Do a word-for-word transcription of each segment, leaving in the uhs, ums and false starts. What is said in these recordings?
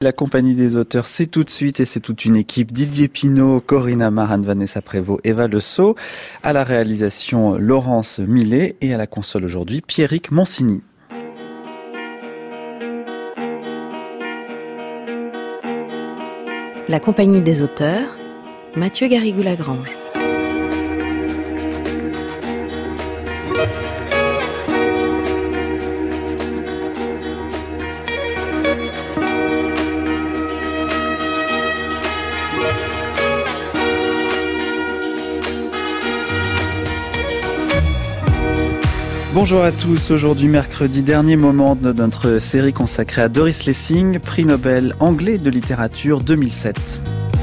La compagnie des auteurs, c'est tout de suite et c'est toute une équipe. Didier Pinault, Corinne Amar, Anne-Vanessa Prévost, Eva Le Sceau. À la réalisation, Laurence Millet. Et à la console aujourd'hui, Pierrick Monsigny. La compagnie des auteurs, Mathieu Garrigou-Lagrange. Bonjour à tous, aujourd'hui mercredi, dernier moment de notre série consacrée à Doris Lessing, prix Nobel anglais de littérature deux mille sept.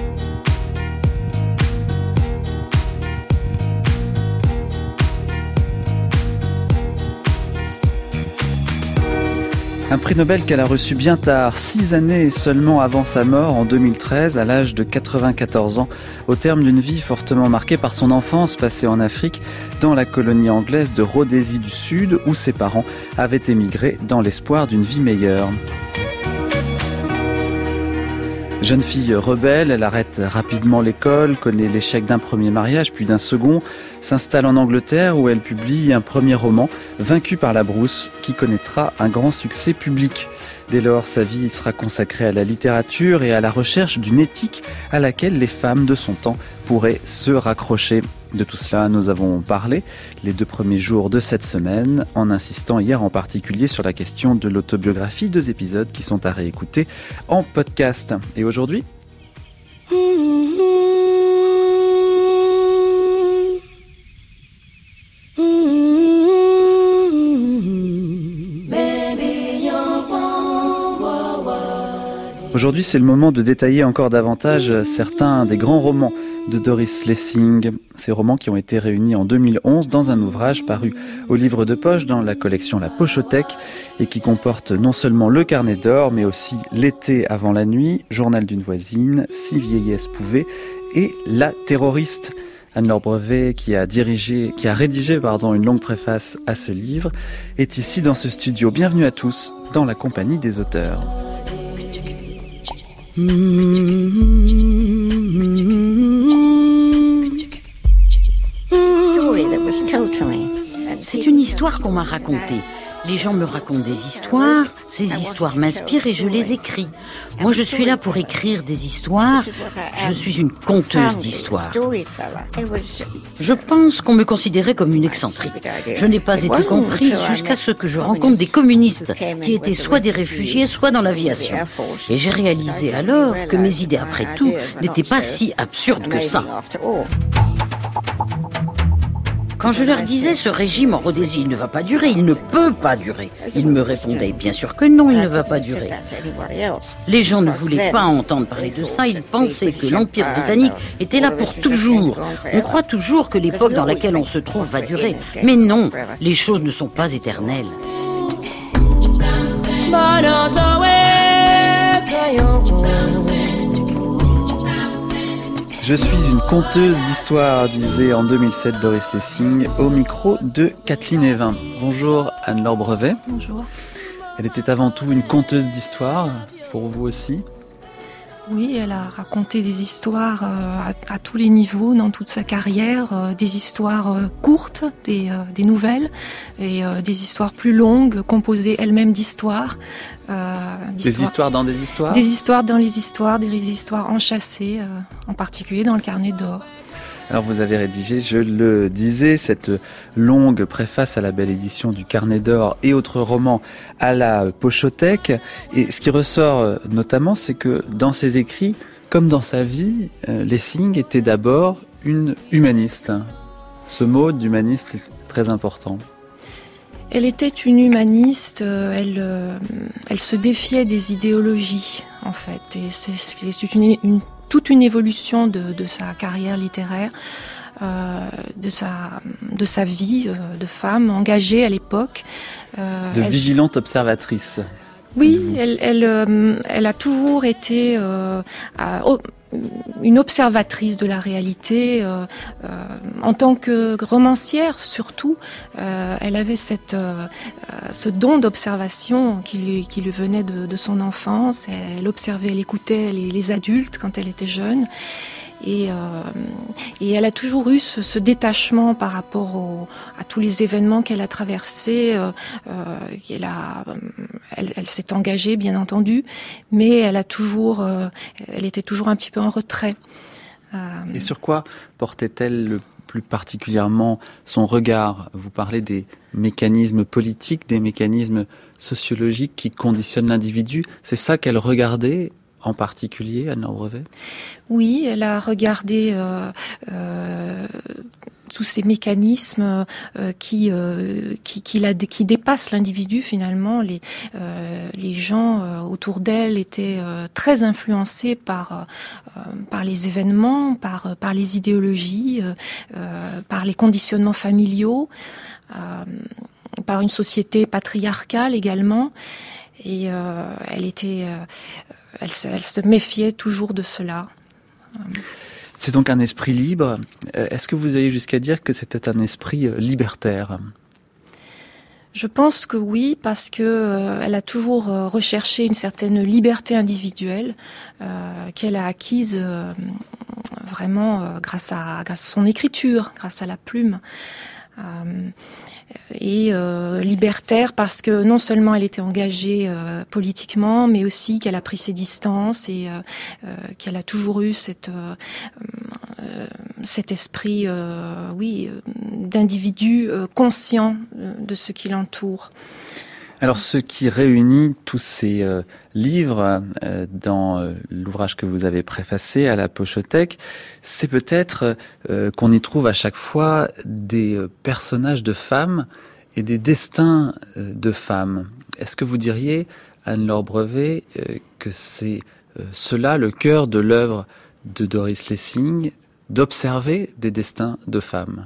Un prix Nobel qu'elle a reçu bien tard, six années seulement avant sa mort en deux mille treize, à l'âge de quatre-vingt-quatorze ans, au terme d'une vie fortement marquée par son enfance passée en Afrique, dans la colonie anglaise de Rhodésie du Sud, où ses parents avaient émigré dans l'espoir d'une vie meilleure. Jeune fille rebelle, elle arrête rapidement l'école, connaît l'échec d'un premier mariage puis d'un second, s'installe en Angleterre où elle publie un premier roman, Vaincue par la brousse, qui connaîtra un grand succès public. Dès lors, sa vie sera consacrée à la littérature et à la recherche d'une éthique à laquelle les femmes de son temps pourraient se raccrocher. De tout cela, nous avons parlé les deux premiers jours de cette semaine, en insistant hier en particulier sur la question de l'autobiographie, deux épisodes qui sont à réécouter en podcast. Et aujourd'hui ? Aujourd'hui, c'est le moment de détailler encore davantage certains des grands romans de Doris Lessing. Ces romans qui ont été réunis en deux mille onze dans un ouvrage paru au livre de poche dans la collection La Pochothèque et qui comporte non seulement Le Carnet d'or, mais aussi L'été avant la nuit, Journal d'une voisine, Si vieillesse pouvait et La terroriste. Anne-Laure Brevet, qui a dirigé, qui a rédigé pardon, une longue préface à ce livre, est ici dans ce studio. Bienvenue à tous dans la compagnie des auteurs. C'est une histoire qu'on m'a racontée. Les gens me racontent des histoires, ces histoires m'inspirent et je les écris. Moi, je suis là pour écrire des histoires. Je suis une conteuse d'histoires. Je pense qu'on me considérait comme une excentrique. Je n'ai pas été comprise jusqu'à ce que je rencontre des communistes qui étaient soit des réfugiés, soit dans l'aviation. Et j'ai réalisé alors que mes idées, après tout, n'étaient pas si absurdes que ça. Quand je leur disais « ce régime en Rhodésie, il ne va pas durer, il ne peut pas durer », ils me répondaient bien sûr que non, il ne va pas durer. Les gens ne voulaient pas entendre parler de ça, ils pensaient que l'Empire britannique était là pour toujours. On croit toujours que l'époque dans laquelle on se trouve va durer. Mais non, les choses ne sont pas éternelles. Je suis une conteuse d'histoire, disait en deux mille sept Doris Lessing, au micro de Kathleen Evin. Bonjour Anne-Laure Brevet. Bonjour. Elle était avant tout une conteuse d'histoire, pour vous aussi ? Oui, elle a raconté des histoires à, à tous les niveaux dans toute sa carrière, des histoires courtes, des, des nouvelles, et des histoires plus longues, composées elles-mêmes d'histoires. Euh, des histoires dans des histoires ? Des histoires dans les histoires, des histoires enchâssées, euh, en particulier dans le Carnet d'or. Alors vous avez rédigé, je le disais, cette longue préface à la belle édition du Carnet d'or et autres romans à la Pochothèque. Et ce qui ressort notamment, c'est que dans ses écrits, comme dans sa vie, euh, Lessing était d'abord une humaniste. Ce mot d'humaniste est très important. Elle était une humaniste, elle, euh, elle se défiait des idéologies, en fait. Et c'est, c'est une, une, toute une évolution de, de sa carrière littéraire, euh, de, sa, de sa vie euh, de femme engagée à l'époque. Euh, de elle, vigilante observatrice. Oui, elle, elle, euh, elle a toujours été... Euh, à, oh, une observatrice de la réalité. Euh, euh, en tant que romancière, surtout, euh, elle avait cette, euh, ce don d'observation qui lui, qui lui venait de, de son enfance. Elle observait, elle écoutait les, les adultes quand elle était jeune. Et, euh, et elle a toujours eu ce, ce détachement par rapport au, à tous les événements qu'elle a traversés. Euh, euh, qu'elle a, elle, elle s'est engagée, bien entendu, mais elle a toujours, euh, elle était toujours un petit peu en retrait. Euh... Et sur quoi portait-elle le plus particulièrement son regard? Vous parlez des mécanismes politiques, des mécanismes sociologiques qui conditionnent l'individu. C'est ça qu'elle regardait en particulier, Anne-Laure Brevet? Oui, elle a regardé euh, euh, tous ces mécanismes euh, qui, euh, qui, qui, la, qui dépassent l'individu finalement. Les, euh, les gens euh, autour d'elle étaient euh, très influencés par, euh, par les événements, par, par les idéologies, euh, par les conditionnements familiaux, euh, par une société patriarcale également. Et euh, elle était... Euh, Elle se, elle se méfiait toujours de cela. C'est donc un esprit libre. Est-ce que vous allez jusqu'à dire que c'était un esprit libertaire? Je pense que oui, parce que euh, elle a toujours euh, recherché une certaine liberté individuelle euh, qu'elle a acquise euh, vraiment euh, grâce à, grâce à son écriture, grâce à la plume. Euh, et euh, libertaire parce que non seulement elle était engagée euh, politiquement, mais aussi qu'elle a pris ses distances et euh, euh, qu'elle a toujours eu cette, euh, euh, cet esprit, euh, oui, d'individu euh, conscient de ce qui l'entoure. Alors, ce qui réunit tous ces euh, livres euh, dans euh, l'ouvrage que vous avez préfacé à la Pochothèque, c'est peut-être euh, qu'on y trouve à chaque fois des euh, personnages de femmes et des destins euh, de femmes. Est-ce que vous diriez, Anne-Laure Brevet, euh, que c'est euh, cela le cœur de l'œuvre de Doris Lessing, d'observer des destins de femmes?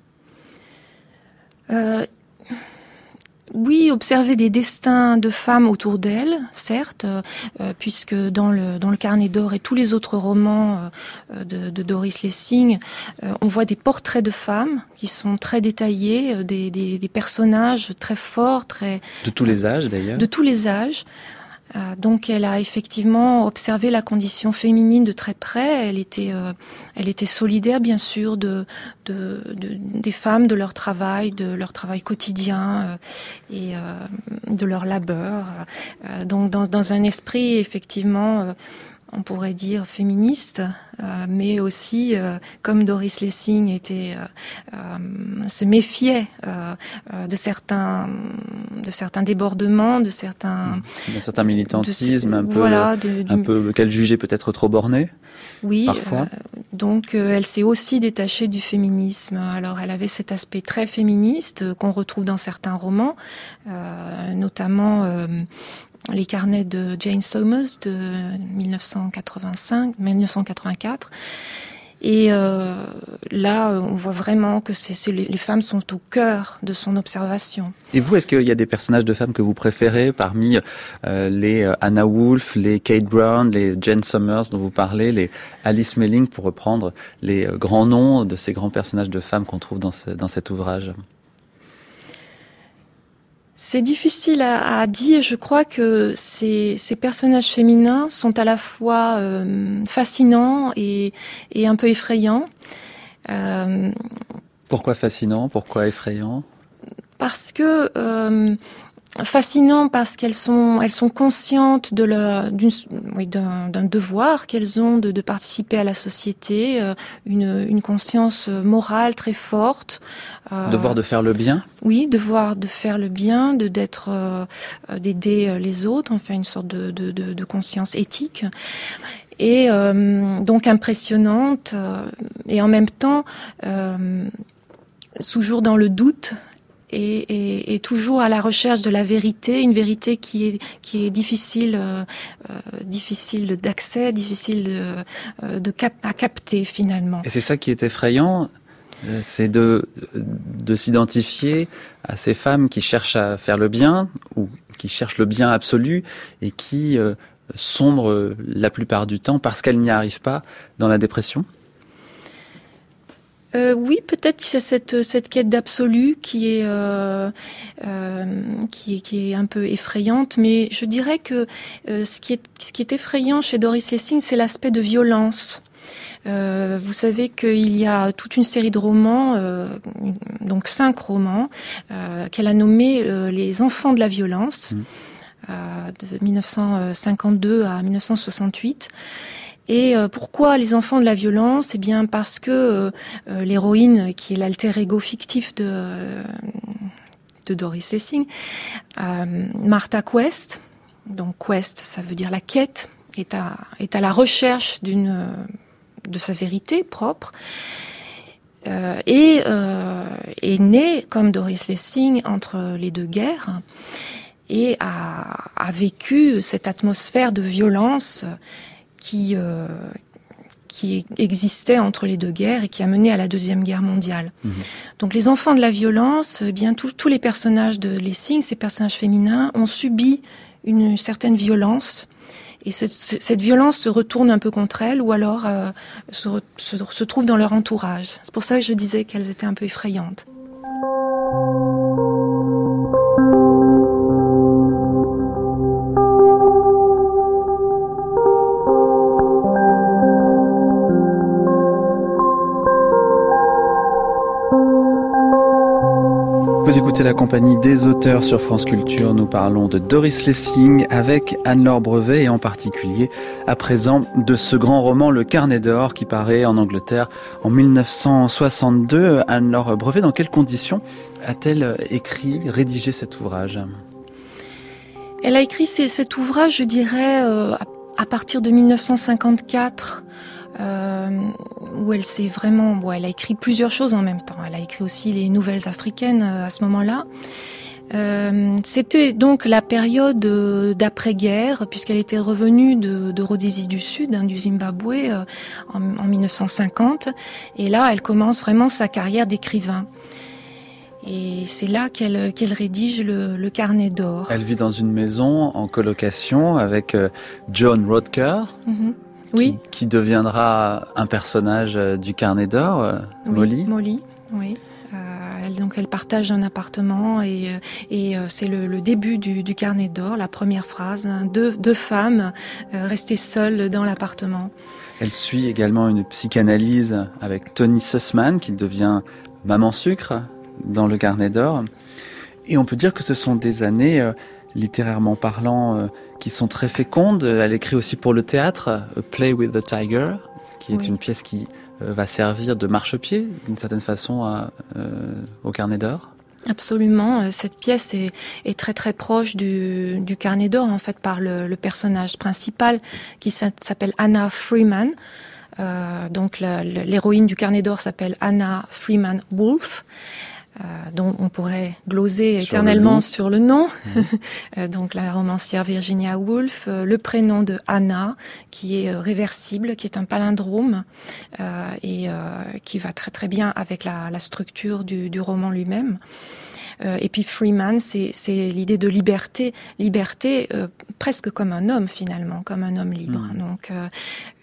euh... Oui, observer des destins de femmes autour d'elle, certes, euh, puisque dans le dans le Carnet d'or et tous les autres romans euh, de, de Doris Lessing, euh, on voit des portraits de femmes qui sont très détaillés, euh, des, des des personnages très forts, très de tous les âges d'ailleurs. De tous les âges. Euh, donc elle a effectivement observé la condition féminine de très près. Elle était, euh, elle était solidaire bien sûr de, de, de des femmes, de leur travail, de leur travail quotidien euh, et euh, de leur labeur. Euh, donc dans, dans un esprit effectivement, euh, on pourrait dire féministe, euh, mais aussi euh, comme Doris Lessing était, euh, euh, se méfiait euh, euh, de certains, de certains débordements, de certains, d'un certain militantisme, de, un peu, voilà, de, un peu qu'elle jugeait peut-être trop borné. Oui, parfois. Euh, donc euh, elle s'est aussi détachée du féminisme. Alors elle avait cet aspect très féministe euh, qu'on retrouve dans certains romans, euh, notamment euh, les carnets de Jane Somers de mille neuf cent quatre-vingt-cinq, mille neuf cent quatre-vingt-quatre. Et euh, là, on voit vraiment que c'est, c'est les, les femmes sont au cœur de son observation. Et vous, est-ce qu'il y a des personnages de femmes que vous préférez parmi euh, les euh, Anna Woolf, les Kate Brown, les Jane Somers dont vous parlez, les Alice Melling, pour reprendre les euh, grands noms de ces grands personnages de femmes qu'on trouve dans, ce, dans cet ouvrage? C'est difficile à, à dire. Je crois que ces, ces personnages féminins sont à la fois euh, fascinants et, et un peu effrayants. Euh, Pourquoi fascinant? Pourquoi effrayant? Parce que euh, fascinant parce qu'elles sont elles sont conscientes de leur d'une oui d'un, d'un devoir qu'elles ont de, de participer à la société, euh, une une conscience morale très forte. Euh, devoir de faire le bien. Oui, devoir de faire le bien, de d'être euh, d'aider les autres, enfin une sorte de de de, de conscience éthique. Et euh, donc impressionnante euh, et en même temps euh, toujours dans le doute. Et, et, et toujours à la recherche de la vérité, une vérité qui est qui est difficile, euh, euh, difficile d'accès, difficile de, de cap- à capter finalement. Et c'est ça qui est effrayant, c'est de de s'identifier à ces femmes qui cherchent à faire le bien ou qui cherchent le bien absolu et qui euh, sombre la plupart du temps parce qu'elle n'y arrive pas dans la dépression ? Euh, oui, peut-être qu'il y a cette cette quête d'absolu qui est euh, euh, qui est qui est un peu effrayante, mais je dirais que euh, ce qui est ce qui est effrayant chez Doris Lessing, c'est l'aspect de violence. Euh, vous savez qu'il y a toute une série de romans, euh, donc cinq romans, euh, qu'elle a nommés euh, les enfants de la violence, mmh. euh, de dix-neuf cent cinquante-deux à dix-neuf cent soixante-huit. Et euh, pourquoi les enfants de la violence ? Eh bien parce que euh, l'héroïne, qui est l'alter ego fictif de, de Doris Lessing, euh, Martha Quest, donc Quest, ça veut dire la quête, est à, est à la recherche d'une, de sa vérité propre, euh, et euh, est née, comme Doris Lessing, entre les deux guerres, et a, a vécu cette atmosphère de violence qui euh, qui existait entre les deux guerres et qui a mené à la Deuxième Guerre mondiale. Mmh. Donc les enfants de la violence, eh bien tous tous les personnages de Lessing, ces personnages féminins, ont subi une certaine violence, et cette, cette violence se retourne un peu contre elles, ou alors euh, se, se, se trouve dans leur entourage. C'est pour ça que je disais qu'elles étaient un peu effrayantes. Vous écoutez la compagnie des auteurs sur France Culture. Nous parlons de Doris Lessing avec Anne-Laure Brevet, et en particulier à présent de ce grand roman Le Carnet d'or qui paraît en Angleterre en dix-neuf cent soixante-deux. Anne-Laure Brevet, dans quelles conditions a-t-elle écrit, rédigé cet ouvrage ? Elle a écrit cet ouvrage, je dirais, euh, à partir de dix-neuf cent cinquante-quatre. Euh, où elle s'est vraiment, bon, elle a écrit plusieurs choses en même temps. Elle a écrit aussi les Nouvelles africaines euh, à ce moment-là. Euh, c'était donc la période euh, d'après-guerre, puisqu'elle était revenue de, de Rhodésie du Sud, hein, du Zimbabwe, euh, en, en dix-neuf cent cinquante. Et là, elle commence vraiment sa carrière d'écrivain. Et c'est là qu'elle, qu'elle rédige le, le Carnet d'or. Elle vit dans une maison en colocation avec euh, John Rodker. Mm-hmm. Oui. Qui, qui deviendra un personnage du Carnet d'or, euh, oui, Molly. Molly, oui. Euh, elle, donc elle partage un appartement, et, et euh, c'est le, le début du, du Carnet d'or, la première phrase, hein, deux, deux femmes euh, restées seules dans l'appartement. Elle suit également une psychanalyse avec Tony Sussman, qui devient maman sucre dans le Carnet d'or. Et on peut dire que ce sont des années, euh, littérairement parlant, euh, qui sont très fécondes. Elle écrit aussi pour le théâtre, A Play with the Tiger, qui est oui. une pièce qui euh, va servir de marchepied, d'une certaine façon, à, euh, au Carnet d'or. Absolument. Cette pièce est, est très très proche du, du Carnet d'or, en fait, par le, le personnage principal qui s'appelle Anna Freeman. Euh, donc la, l'héroïne du Carnet d'or s'appelle Anna Freeman Woolf. Euh, dont on pourrait gloser sur éternellement le sur le nom. Mmh. euh, donc la romancière Virginia Woolf, euh, le prénom de Anna, qui est euh, réversible, qui est un palindrome, euh, et euh, qui va très très bien avec la, la structure du, du roman lui-même. Euh, et puis Freeman, c'est, c'est l'idée de liberté, liberté euh, presque comme un homme finalement, comme un homme libre. Mmh. Donc, euh, euh,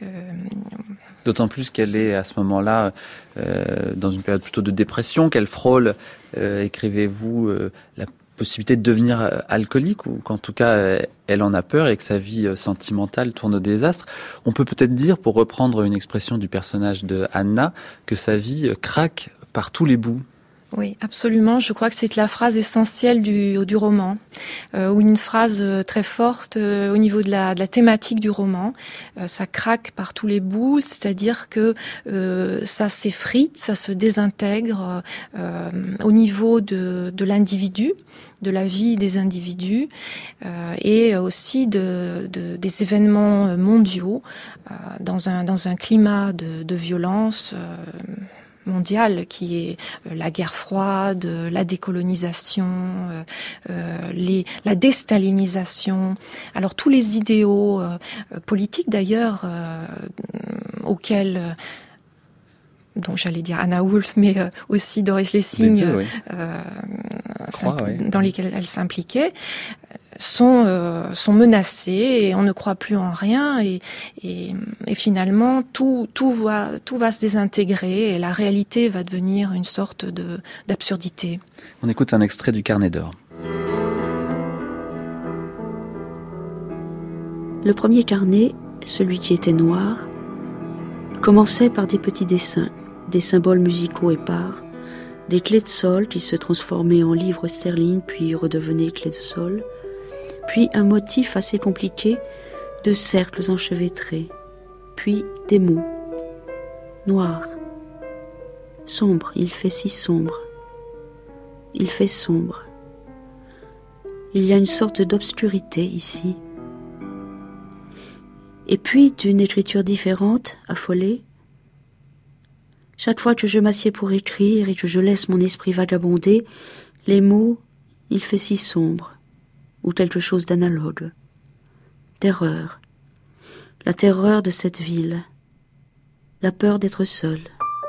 d'autant plus qu'elle est à ce moment-là euh, dans une période plutôt de dépression, qu'elle frôle, euh, écrivez-vous, euh, la possibilité de devenir euh, alcoolique, ou qu'en tout cas euh, elle en a peur et que sa vie euh, sentimentale tourne au désastre. On peut peut-être dire, pour reprendre une expression du personnage de Anna, que sa vie euh, craque par tous les bouts. Oui, absolument. Je crois que c'est la phrase essentielle du, du roman, euh, ou une phrase très forte euh, au niveau de la, de la thématique du roman. Euh, ça craque par tous les bouts, c'est-à-dire que euh, ça s'effrite, ça se désintègre euh, au niveau de, de l'individu, de la vie des individus, euh, et aussi de, de, des événements mondiaux euh, dans un, dans un climat de, de violence euh, mondiale qui est la guerre froide, la décolonisation, euh, euh, les, la déstalinisation. Alors tous les idéaux euh, politiques d'ailleurs euh, auxquels euh, dont j'allais dire Anna Woolf, mais euh, aussi Doris Lessing, deux, oui. euh, Crois, oui. dans lesquels elle s'impliquait. sont euh, sont menacés et on ne croit plus en rien et et, et finalement tout tout va tout va se désintégrer et la réalité va devenir une sorte de d'absurdité. On écoute un extrait du Carnet d'or. Le premier carnet, celui qui était noir, commençait par des petits dessins, des symboles musicaux épars, des clés de sol qui se transformaient en livres sterling puis redevenaient clés de sol, puis un motif assez compliqué de cercles enchevêtrés, puis des mots. Noir. Sombre, il fait si sombre. Il fait sombre. Il y a une sorte d'obscurité ici. Et puis, d'une écriture différente, affolée, chaque fois que je m'assieds pour écrire et que je laisse mon esprit vagabonder, les mots, il fait si sombre, ou quelque chose d'analogue. Terreur. La terreur de cette ville. La peur d'être seul.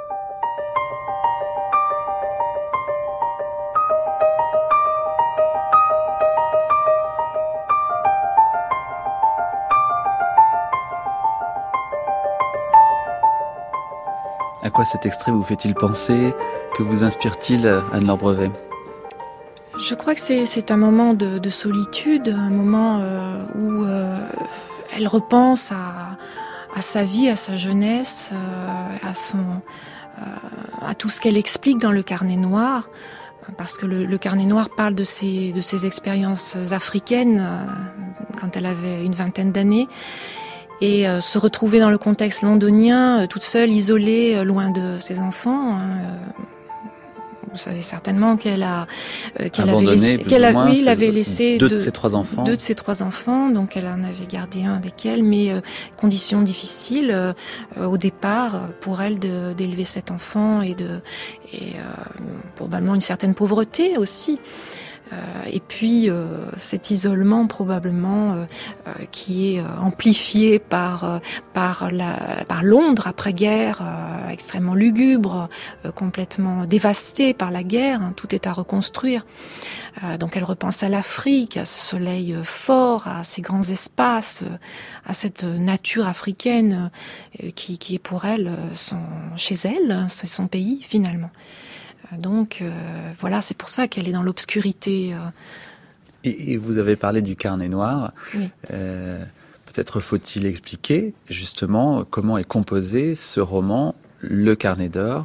À quoi cet extrait vous fait-il penser? Que vous inspire-t-il, Anne-Laure Brevet? Je crois que c'est, c'est un moment de, de solitude, un moment euh, où euh, elle repense à, à sa vie, à sa jeunesse, euh, à, son, euh, à tout ce qu'elle explique dans le Carnet noir, parce que le, le Carnet noir parle de ses, de ses expériences africaines euh, quand elle avait une vingtaine d'années. Et euh, se retrouver dans le contexte londonien, euh, toute seule, isolée, euh, loin de ses enfants. Hein, euh, vous savez certainement qu'elle a, euh, qu'elle avait laissé, qu'elle a, oui, elle avait laissé deux de ses trois enfants. Deux de ses trois enfants, donc elle en avait gardé un avec elle, mais euh, conditions difficiles euh, au départ pour elle de, d'élever cet enfant et de, et euh, probablement une certaine pauvreté aussi. Euh, et puis euh, cet isolement probablement euh, euh, qui est euh, amplifié par euh, par la par Londres après-guerre, euh, extrêmement lugubre, euh, complètement dévasté par la guerre, hein, tout est à reconstruire. Euh, donc elle repense à l'Afrique, à ce soleil euh, fort, à ces grands espaces, euh, à cette nature africaine euh, qui qui est pour elle euh, son chez elle, c'est son pays finalement. Donc euh, voilà, c'est pour ça qu'elle est dans l'obscurité. Euh. Et, et vous avez parlé du Carnet noir. Oui. Euh, peut-être faut-il expliquer justement comment est composé ce roman, Le Carnet d'or,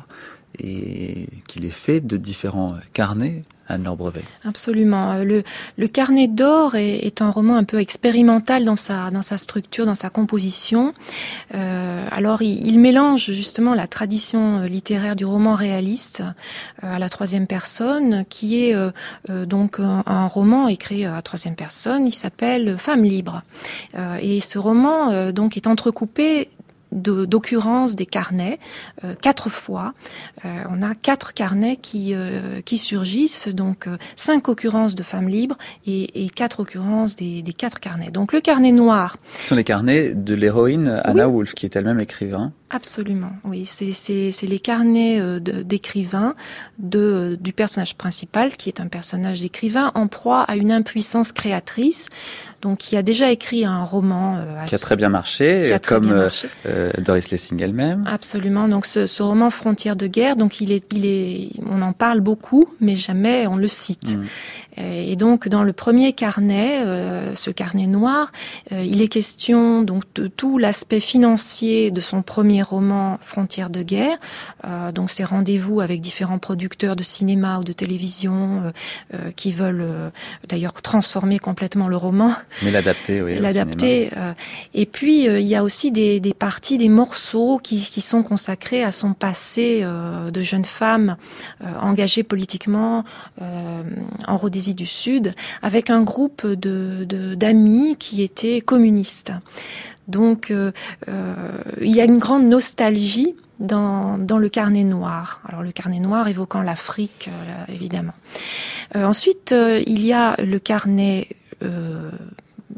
et qu'il est fait de différents carnets. Anne-Laure Brevet. Absolument. Le, le Carnet d'or est, est un roman un peu expérimental dans sa, dans sa structure, dans sa composition. Euh, alors, il, il mélange justement la tradition littéraire du roman réaliste euh, à la troisième personne, qui est euh, euh, donc un, un roman écrit à la troisième personne. Il s'appelle Femme libre. Euh, et ce roman euh, donc est entrecoupé De, d'occurrence des carnets, euh, quatre fois. Euh, on a quatre carnets qui euh, qui surgissent, donc euh, cinq occurrences de femmes libres et, et quatre occurrences des, des quatre carnets. Donc le carnet noir. Ce sont les carnets de l'héroïne Anna oui. Wolf, qui est elle-même écrivain. Absolument, oui. C'est, c'est, c'est les carnets euh, de, d'écrivain de, du personnage principal, qui est un personnage d'écrivain en proie à une impuissance créatrice. Donc, qui a déjà écrit un roman euh, qui a très bien marché, comme bien marché. Euh, Doris Lessing elle-même. Absolument. Donc, ce, ce roman Frontières de guerre, donc il est, il est, on en parle beaucoup, mais jamais on le cite. Mmh. Et donc, dans le premier carnet, euh, ce carnet noir, euh, il est question donc de tout l'aspect financier de son premier roman Frontières de guerre. Euh, donc, ses rendez-vous avec différents producteurs de cinéma ou de télévision euh, euh, qui veulent euh, d'ailleurs transformer complètement le roman. Mais l'adapter, oui. L'adapter. Euh, et puis, euh, il y a aussi des, des parties, des morceaux qui, qui sont consacrés à son passé euh, de jeune femme euh, engagée politiquement euh, en Rhodésie du Sud, avec un groupe de, de, d'amis qui étaient communistes. Donc, euh, euh, il y a une grande nostalgie dans, dans le Carnet noir. Alors, le Carnet noir évoquant l'Afrique, euh, évidemment. Euh, ensuite, euh, il y a le Carnet euh,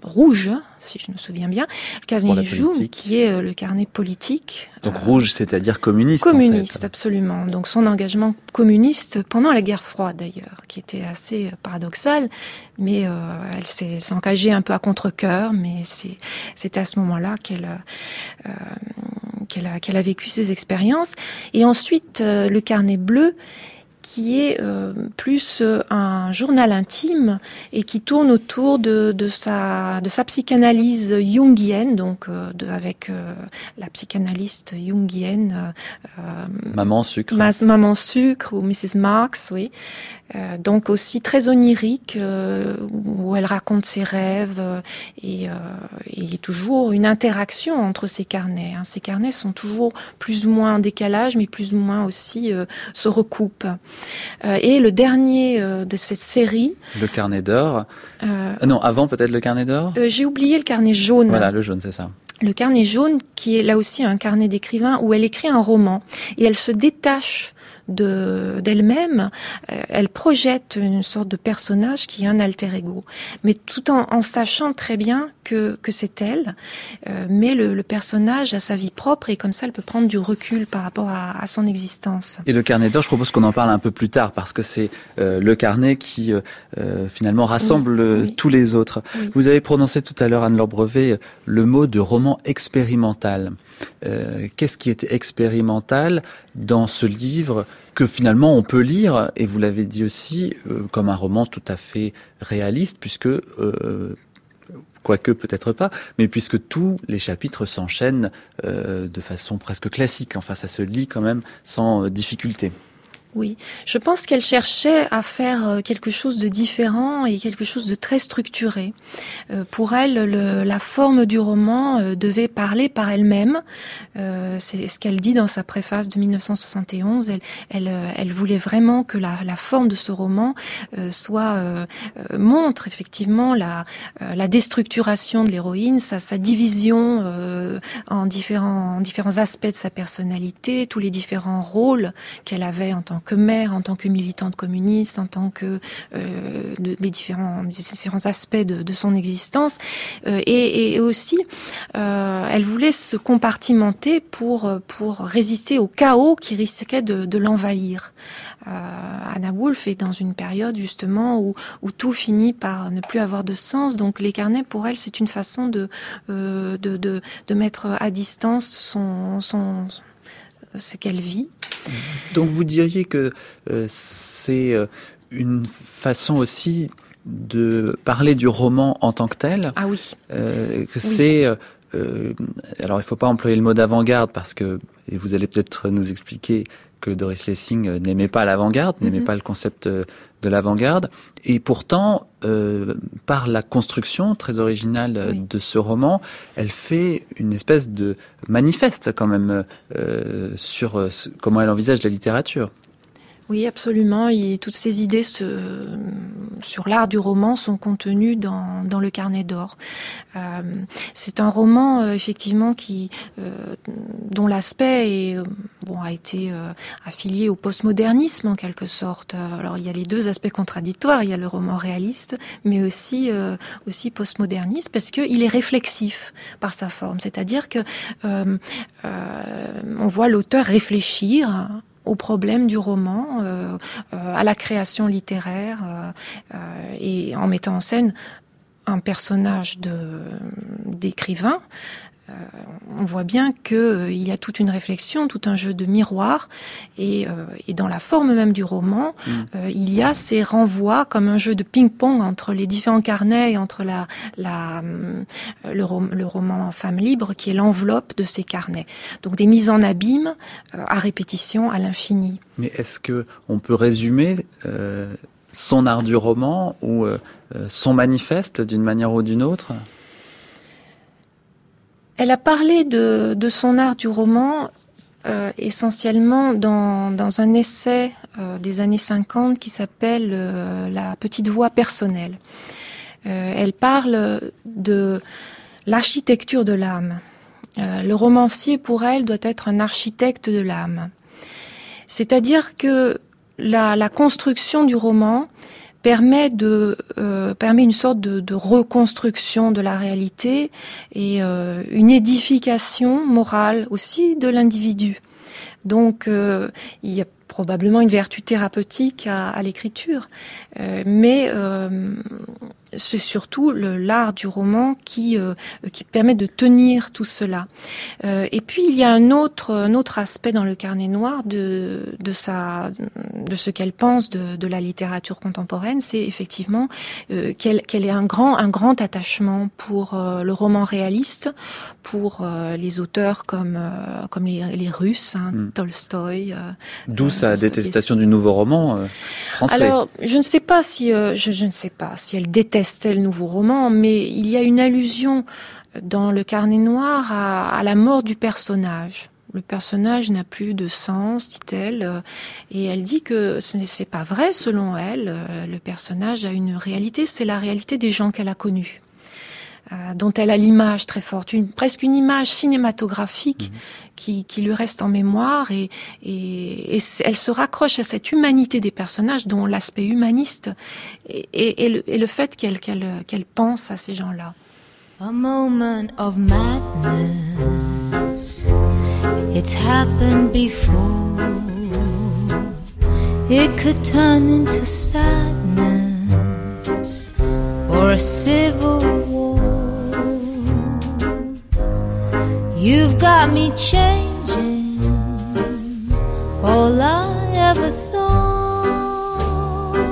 rouge, si je me souviens bien, le carnet jaune qui est le carnet politique. Donc euh, rouge, c'est-à-dire communiste. Communiste, en fait. Absolument. Donc son engagement communiste pendant la guerre froide d'ailleurs, qui était assez paradoxal, mais euh, elle s'est, s'est engagée un peu à contre-cœur, mais c'est, c'est à ce moment-là qu'elle, euh, qu'elle, a, qu'elle a vécu ces expériences. Et ensuite, euh, le carnet bleu, qui est euh, plus euh, un journal intime et qui tourne autour de, de sa de sa psychanalyse jungienne, donc euh, de, avec euh, la psychanalyste jungienne euh, Maman Sucre, ma, Maman Sucre ou missus Marx, oui. Euh, donc aussi très onirique, euh, où elle raconte ses rêves euh, et, euh, et il y a toujours une interaction entre ces carnets. Hein. Ces carnets sont toujours plus ou moins en décalage, mais plus ou moins aussi euh, se recoupent. Euh, et le dernier euh, de cette série... Le carnet d'or. Euh, non, avant peut-être le carnet d'or. Euh, j'ai oublié le carnet jaune. Voilà, le jaune, c'est ça. Le carnet jaune, qui est là aussi un carnet d'écrivain, où elle écrit un roman. Et elle se détache de d'elle-même, euh, elle projette une sorte de personnage qui est un alter ego, mais tout en, en sachant très bien que que c'est elle, euh, mais le, le personnage a sa vie propre et comme ça elle peut prendre du recul par rapport à, à son existence. Et le carnet d'or, je propose qu'on en parle un peu plus tard parce que c'est euh, le carnet qui euh, finalement rassemble oui, oui. tous les autres. Oui. Vous avez prononcé tout à l'heure, Anne-Laure Brevet, le mot de roman expérimental. Euh, qu'est-ce qui est expérimental dans ce livre que finalement on peut lire, et vous l'avez dit aussi, euh, comme un roman tout à fait réaliste, puisque, euh, quoique peut-être pas, mais puisque tous les chapitres s'enchaînent euh, de façon presque classique, enfin ça se lit quand même sans euh, difficulté. Oui, je pense qu'elle cherchait à faire quelque chose de différent et quelque chose de très structuré. Euh, pour elle, le, la forme du roman euh, devait parler par elle-même. Euh, c'est ce qu'elle dit dans sa préface de mille neuf cent soixante et onze. Elle, elle, elle voulait vraiment que la, la forme de ce roman euh, soit euh, euh, montre effectivement la, euh, la déstructuration de l'héroïne, sa, sa division euh, en différents, en différents aspects de sa personnalité, tous les différents rôles qu'elle avait en tant que que mère, en tant que militante communiste, en tant que euh, de, des différents des différents aspects de, de son existence, euh, et, et aussi euh, elle voulait se compartimenter pour pour résister au chaos qui risquait de, de l'envahir. Euh, Anna Wulf est dans une période justement où où tout finit par ne plus avoir de sens. Donc les carnets pour elle c'est une façon de euh, de, de de mettre à distance son son ce qu'elle vit. Donc vous diriez que euh, c'est euh, une façon aussi de parler du roman en tant que tel. Ah oui. Euh, que oui. c'est euh, euh, alors il faut pas employer le mot d'avant-garde parce que et vous allez peut-être nous expliquer que Doris Lessing n'aimait pas l'avant-garde, mm-hmm. n'aimait pas le concept de l'avant-garde, et pourtant, euh, par la construction très originale oui. de ce roman, elle fait une espèce de manifeste quand même euh, sur euh, comment elle envisage la littérature. Oui, absolument. Et toutes ces idées se, sur l'art du roman sont contenues dans, dans le carnet d'or. Euh, c'est un roman euh, effectivement qui, euh, dont l'aspect est, bon, a été euh, affilié au postmodernisme en quelque sorte. Alors il y a les deux aspects contradictoires. Il y a le roman réaliste, mais aussi euh, aussi postmoderniste parce que il est réflexif par sa forme. C'est-à-dire que euh, euh, on voit l'auteur réfléchir au problème du roman, euh, euh, à la création littéraire, euh, euh, et en mettant en scène un personnage de, d'écrivain. Euh, on voit bien qu'il euh, y a toute une réflexion, tout un jeu de miroir, et, euh, et dans la forme même du roman, mmh. euh, il y a ces renvois comme un jeu de ping-pong entre les différents carnets et entre la, la, euh, le, rom- le roman Femme libre qui est l'enveloppe de ces carnets. Donc des mises en abîme euh, à répétition, à l'infini. Mais est-ce que on peut résumer euh, son art du roman ou euh, son manifeste d'une manière ou d'une autre ? Elle a parlé de, de son art du roman euh, essentiellement dans, dans un essai euh, des années cinquante qui s'appelle euh, « La petite voix personnelle ». Euh, elle parle de l'architecture de l'âme. Euh, le romancier, pour elle, doit être un architecte de l'âme. C'est-à-dire que la, la construction du roman permet de euh, permet une sorte de, de reconstruction de la réalité et euh, une édification morale aussi de l'individu. Donc euh, il y a probablement une vertu thérapeutique à, à l'écriture, euh, mais euh, c'est surtout le, l'art du roman qui euh, qui permet de tenir tout cela. Euh, et puis il y a un autre un autre aspect dans le Carnet noir de de sa de ce qu'elle pense de de la littérature contemporaine, c'est effectivement euh, qu'elle qu'elle ait un grand un grand attachement pour euh, le roman réaliste, pour euh, les auteurs comme euh, comme les, les Russes, hein, mm. Tolstoï. Euh, D'où sa euh, détestation du nouveau roman euh, français. Alors je ne sais pas si euh, je, je ne sais pas si elle déteste le nouveau roman, mais il y a une allusion dans le Carnet noir à, à la mort du personnage. Le personnage n'a plus de sens, dit-elle, et elle dit que ce n'est, c'est pas vrai selon elle. Le personnage a une réalité, c'est la réalité des gens qu'elle a connus, euh, dont elle a l'image très forte, une, presque une image cinématographique mmh. qui, qui lui reste en mémoire, et, et, et elle se raccroche à cette humanité des personnages, dont l'aspect humaniste, et, et, et, le, et le fait qu'elle, qu'elle, qu'elle pense à ces gens-là. A moment of madness, it's happened before. It could turn into sadness or a civil war. You've got me changing all I ever thought.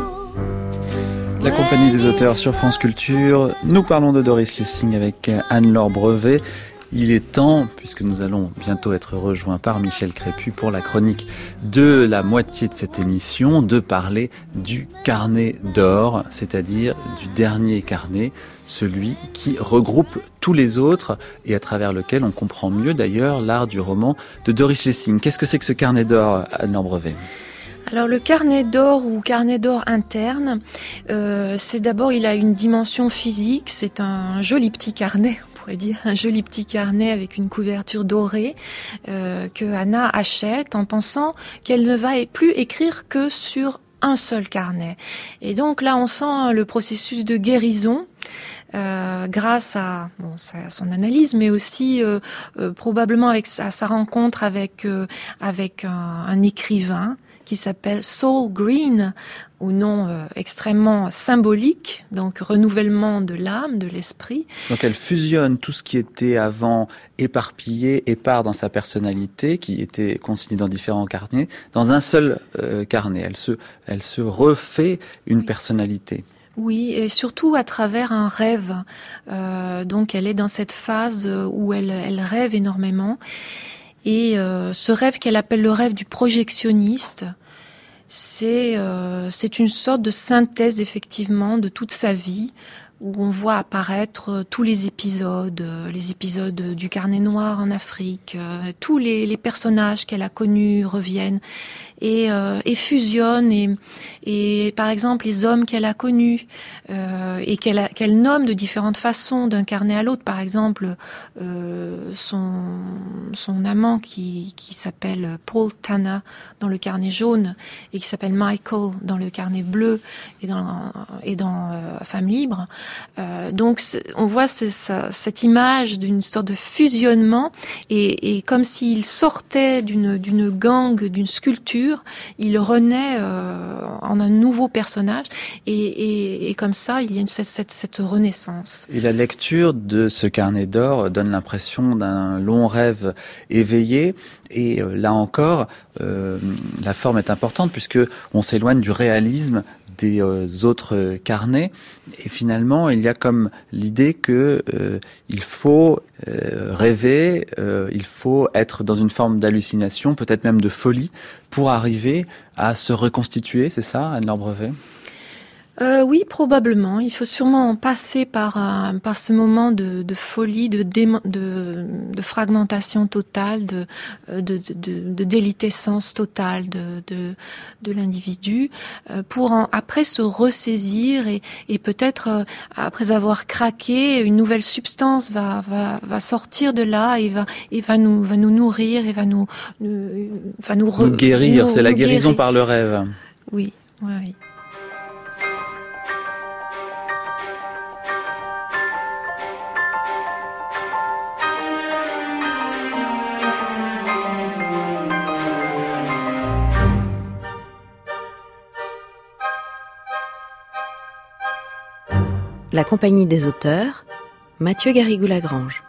La compagnie des auteurs sur France Culture. Nous parlons de Doris Lessing avec Anne-Laure Brevet. Il est temps, puisque nous allons bientôt être rejoints par Michel Crépu pour la chronique de la moitié de cette émission, de parler du Carnet d'or, c'est-à-dire du dernier carnet, celui qui regroupe tous les autres et à travers lequel on comprend mieux d'ailleurs l'art du roman de Doris Lessing. Qu'est-ce que c'est que ce Carnet d'or, Anne-Laure Brevet ? Alors le Carnet d'or ou Carnet d'or interne, euh, c'est d'abord, il a une dimension physique, c'est un joli petit carnet, on pourrait dire, un joli petit carnet avec une couverture dorée euh, que Anna achète en pensant qu'elle ne va plus écrire que sur un seul carnet. Et donc là on sent le processus de guérison. Euh, grâce à, bon, à son analyse, mais aussi euh, euh, probablement avec sa, sa rencontre avec euh, avec un, un écrivain qui s'appelle Saul Green, au nom euh, extrêmement symbolique, donc renouvellement de l'âme, de l'esprit. Donc elle fusionne tout ce qui était avant éparpillé, épars dans sa personnalité, qui était consigné dans différents carnets, dans un seul euh, carnet. Elle se, elle se refait une oui. personnalité. Oui, et surtout à travers un rêve. Euh, donc elle est dans cette phase où elle, elle rêve énormément. Et euh, ce rêve qu'elle appelle le rêve du projectionniste, c'est euh, c'est une sorte de synthèse effectivement de toute sa vie, où on voit apparaître tous les épisodes, les épisodes du Carnet noir en Afrique, euh, tous les, les personnages qu'elle a connus reviennent et, euh, et fusionnent, et, et par exemple les hommes qu'elle a connus euh, et qu'elle, a, qu'elle nomme de différentes façons d'un carnet à l'autre. Par exemple, euh, son, son amant qui, qui s'appelle Paul Tanner dans le carnet jaune et qui s'appelle Michael dans le carnet bleu et dans, et dans euh, Femme libre. Euh, donc on voit c'est, ça, cette image d'une sorte de fusionnement et, et comme s'il sortait d'une, d'une gangue, d'une sculpture, il renaît euh, en un nouveau personnage et, et, et comme ça il y a une, cette, cette renaissance. Et la lecture de ce Carnet d'or donne l'impression d'un long rêve éveillé et euh, là encore euh, la forme est importante puisque on s'éloigne du réalisme des euh, autres carnets et finalement il y a comme l'idée que euh, il faut euh, rêver, euh, il faut être dans une forme d'hallucination, peut-être même de folie pour arriver à se reconstituer, c'est ça, Anne-Laure Brevet ? Euh, oui, probablement. Il faut sûrement passer par euh, par ce moment de, de folie, de, démo, de de fragmentation totale, de de de, de, de délitescence totale de de de l'individu, euh, pour en, après se ressaisir et et peut-être euh, après avoir craqué, une nouvelle substance va va va sortir de là et va et va nous va nous nourrir et va nous, nous va nous, re, nous guérir. Nous, c'est la nous guérison guérir. par le rêve. Oui, oui. oui. La Compagnie des auteurs, Mathieu Garrigou-Lagrange.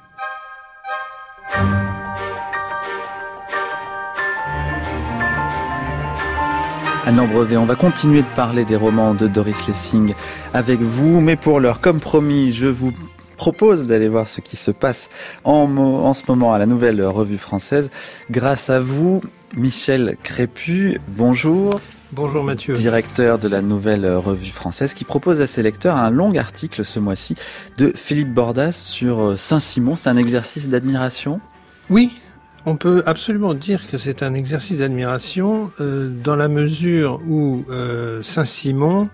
Anne-Laure Brevet, on va continuer de parler des romans de Doris Lessing avec vous, mais pour l'heure, comme promis, je vous propose d'aller voir ce qui se passe en, en ce moment à la Nouvelle Revue Française. Grâce à vous, Michel Crépu, bonjour. Bonjour Mathieu. Directeur de la Nouvelle Revue Française, qui propose à ses lecteurs un long article ce mois-ci de Philippe Bordas sur Saint-Simon. C'est un exercice d'admiration ? Oui. On peut absolument dire que c'est un exercice d'admiration euh, dans la mesure où euh, Saint-Simon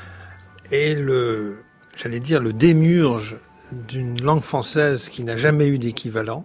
est le, j'allais dire, le démiurge d'une langue française qui n'a jamais eu d'équivalent.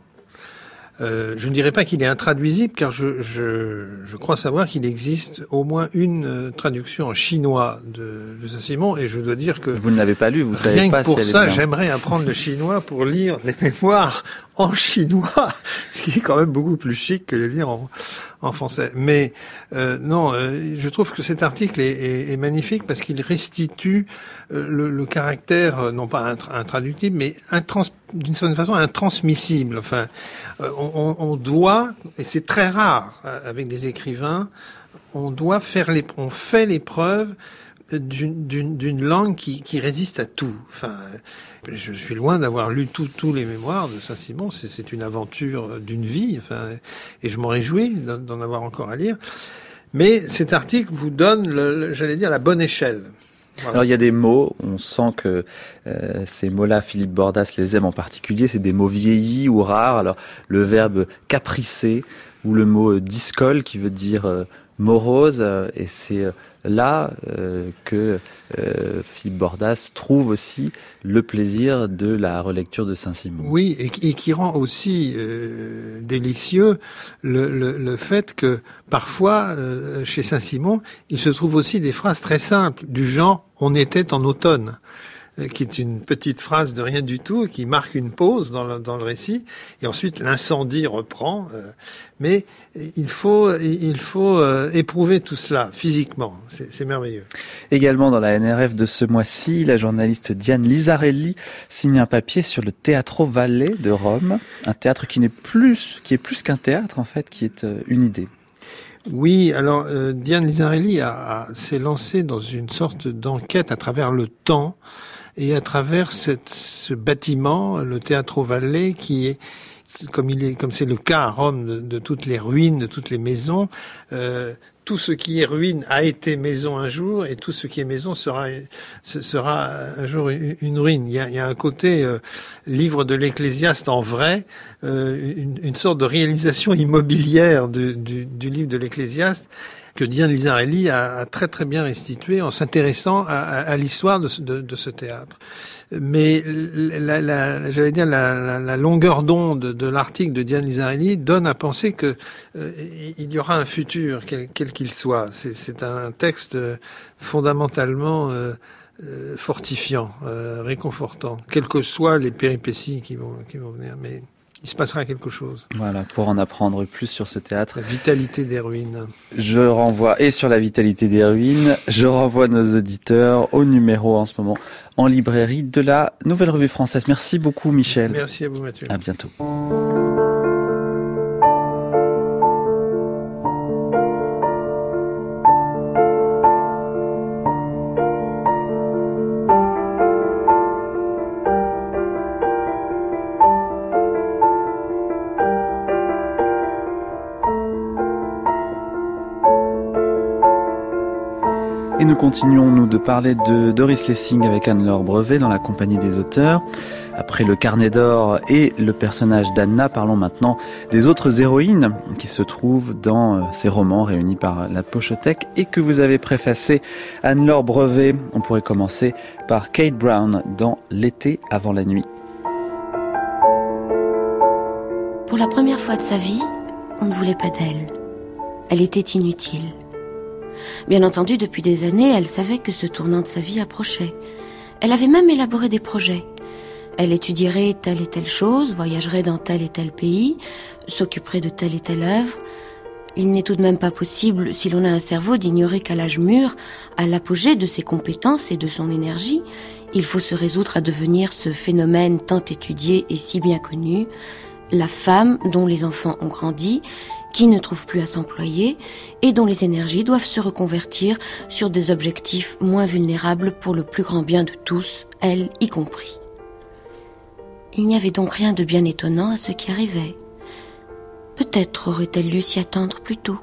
Euh, je ne dirais pas qu'il est intraduisible, car je, je, je crois savoir qu'il existe au moins une euh, traduction en chinois de, de Saint-Simon, et je dois dire que... Vous ne l'avez pas lu, vous savez rien pas que pour si elle ça, est bien. J'aimerais apprendre le chinois pour lire les mémoires en chinois, ce qui est quand même beaucoup plus chic que de les lire en, en français. Mais euh, non, euh, je trouve que cet article est, est, est magnifique parce qu'il restitue euh, le, le caractère, euh, non pas intraductible, mais intrans, d'une certaine façon intransmissible. Enfin, euh, on, on doit, et c'est très rare avec des écrivains, on doit faire les, on fait les preuves d'une, d'une, d'une langue qui, qui résiste à tout. Enfin, je suis loin d'avoir lu tous tous les mémoires de Saint-Simon. C'est, c'est une aventure d'une vie. Enfin, et je m'en réjouis d'en avoir encore à lire. Mais cet article vous donne, le, le, j'allais dire, la bonne échelle. Voilà. Alors il y a des mots, on sent que euh, ces mots-là, Philippe Bordas les aime en particulier, c'est des mots vieillis ou rares. Alors le verbe capricer ou le mot discole qui veut dire euh, morose, euh, et c'est euh, là euh, que euh, Philippe Bordas trouve aussi le plaisir de la relecture de Saint-Simon. Oui, et, et qui rend aussi euh, délicieux le, le, le fait que parfois, euh, chez Saint-Simon, il se trouve aussi des phrases très simples, du genre « on était en automne ». Qui est une petite phrase de rien du tout, qui marque une pause dans le, dans le récit, et ensuite l'incendie reprend. Euh, mais il faut, il faut euh, éprouver tout cela physiquement. C'est, c'est merveilleux. Également dans la N R F de ce mois-ci, la journaliste Diane Lizarelli signe un papier sur le Teatro Valle de Rome, un théâtre qui n'est plus, qui est plus qu'un théâtre en fait, qui est euh, une idée. Oui, alors euh, Diane Lizarelli a, a, s'est lancée dans une sorte d'enquête à travers le temps. Et à travers cette, ce bâtiment, le Teatro Valle, qui est, comme il est, comme c'est le cas à Rome de, de toutes les ruines, de toutes les maisons, euh, tout ce qui est ruine a été maison un jour, et tout ce qui est maison sera sera un jour une, une ruine. Il y a, il y a un côté euh, livre de l'Ecclésiaste en vrai, euh, une, une sorte de réalisation immobilière du, du, du livre de l'Ecclésiaste, que Diane Lizarelli a, a très très bien restitué en s'intéressant à, à, à l'histoire de ce, de, de ce théâtre. Mais la, la, j'allais dire la, la, la longueur d'onde de l'article de Diane Lizarelli donne à penser que euh, il y aura un futur, quel, quel qu'il soit. C'est, c'est un texte fondamentalement euh, euh, fortifiant, euh, réconfortant, quelles que soient les péripéties qui vont qui vont venir. Mais il se passera quelque chose. Voilà, pour en apprendre plus sur ce théâtre. La vitalité des ruines. Je renvoie, et sur la vitalité des ruines, je renvoie nos auditeurs au numéro en ce moment en librairie de la Nouvelle Revue Française. Merci beaucoup Michel. Merci à vous Mathieu. À bientôt. Et nous continuons, nous, de parler de Doris Lessing avec Anne-Laure Brevet dans la Compagnie des auteurs. Après le Carnet d'or et le personnage d'Anna, parlons maintenant des autres héroïnes qui se trouvent dans ces romans réunis par la Pochothèque et que vous avez préfacé, Anne-Laure Brevet. On pourrait commencer par Kate Brown dans L'été avant la nuit. Pour la première fois de sa vie, on ne voulait pas d'elle. Elle était inutile. Bien entendu, depuis des années, elle savait que ce tournant de sa vie approchait. Elle avait même élaboré des projets. Elle étudierait telle et telle chose, voyagerait dans tel et tel pays, s'occuperait de telle et telle œuvre. Il n'est tout de même pas possible, si l'on a un cerveau, d'ignorer qu'à l'âge mûr, à l'apogée de ses compétences et de son énergie, Il faut se résoudre à devenir ce phénomène tant étudié et si bien connu, la femme dont les enfants ont grandi, qui ne trouve plus à s'employer et dont les énergies doivent se reconvertir sur des objectifs moins vulnérables pour le plus grand bien de tous, elle y compris. Il n'y avait donc rien de bien étonnant à ce qui arrivait. Peut-être aurait-elle dû s'y attendre plus tôt.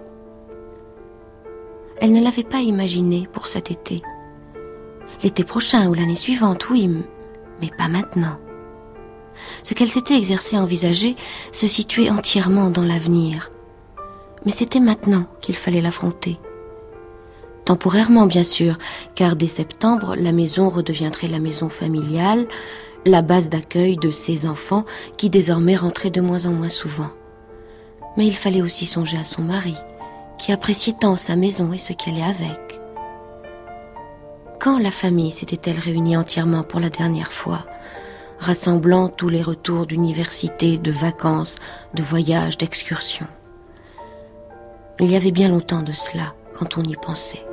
Elle ne l'avait pas imaginé pour cet été. L'été prochain ou l'année suivante, oui, mais pas maintenant. Ce qu'elle s'était exercée à envisager se situait entièrement dans l'avenir. Mais c'était maintenant qu'il fallait l'affronter. Temporairement, bien sûr, car dès septembre, la maison redeviendrait la maison familiale, la base d'accueil de ses enfants qui désormais rentraient de moins en moins souvent. Mais il fallait aussi songer à son mari, qui appréciait tant sa maison et ce qui allait avec. Quand la famille s'était-elle réunie entièrement pour la dernière fois, rassemblant tous les retours d'université, de vacances, de voyages, d'excursions? Il y avait bien longtemps de cela, quand on y pensait.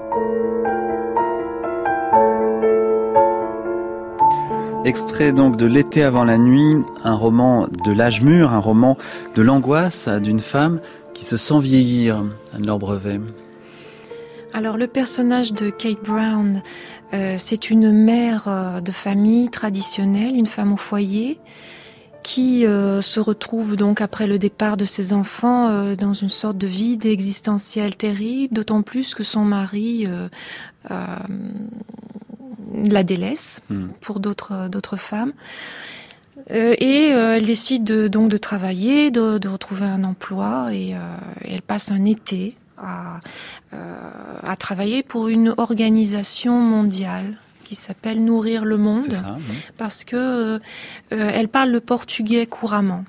Extrait donc de L'été avant la nuit, un roman de l'âge mûr, un roman de l'angoisse d'une femme qui se sent vieillir. Anne-Laure Brevet. Alors le personnage de Kate Brown, euh, c'est une mère euh, de famille traditionnelle, une femme au foyer, qui euh, se retrouve donc après le départ de ses enfants euh, dans une sorte de vide existentiel terrible, d'autant plus que son mari euh, euh, la délaisse mmh. pour d'autres d'autres femmes. Euh, et euh, elle décide de, donc de travailler, de, de retrouver un emploi, et, euh, et elle passe un été à, euh, à travailler pour une organisation mondiale qui s'appelle Nourrir le Monde, c'est ça, oui. Parce que euh, elle parle le portugais couramment.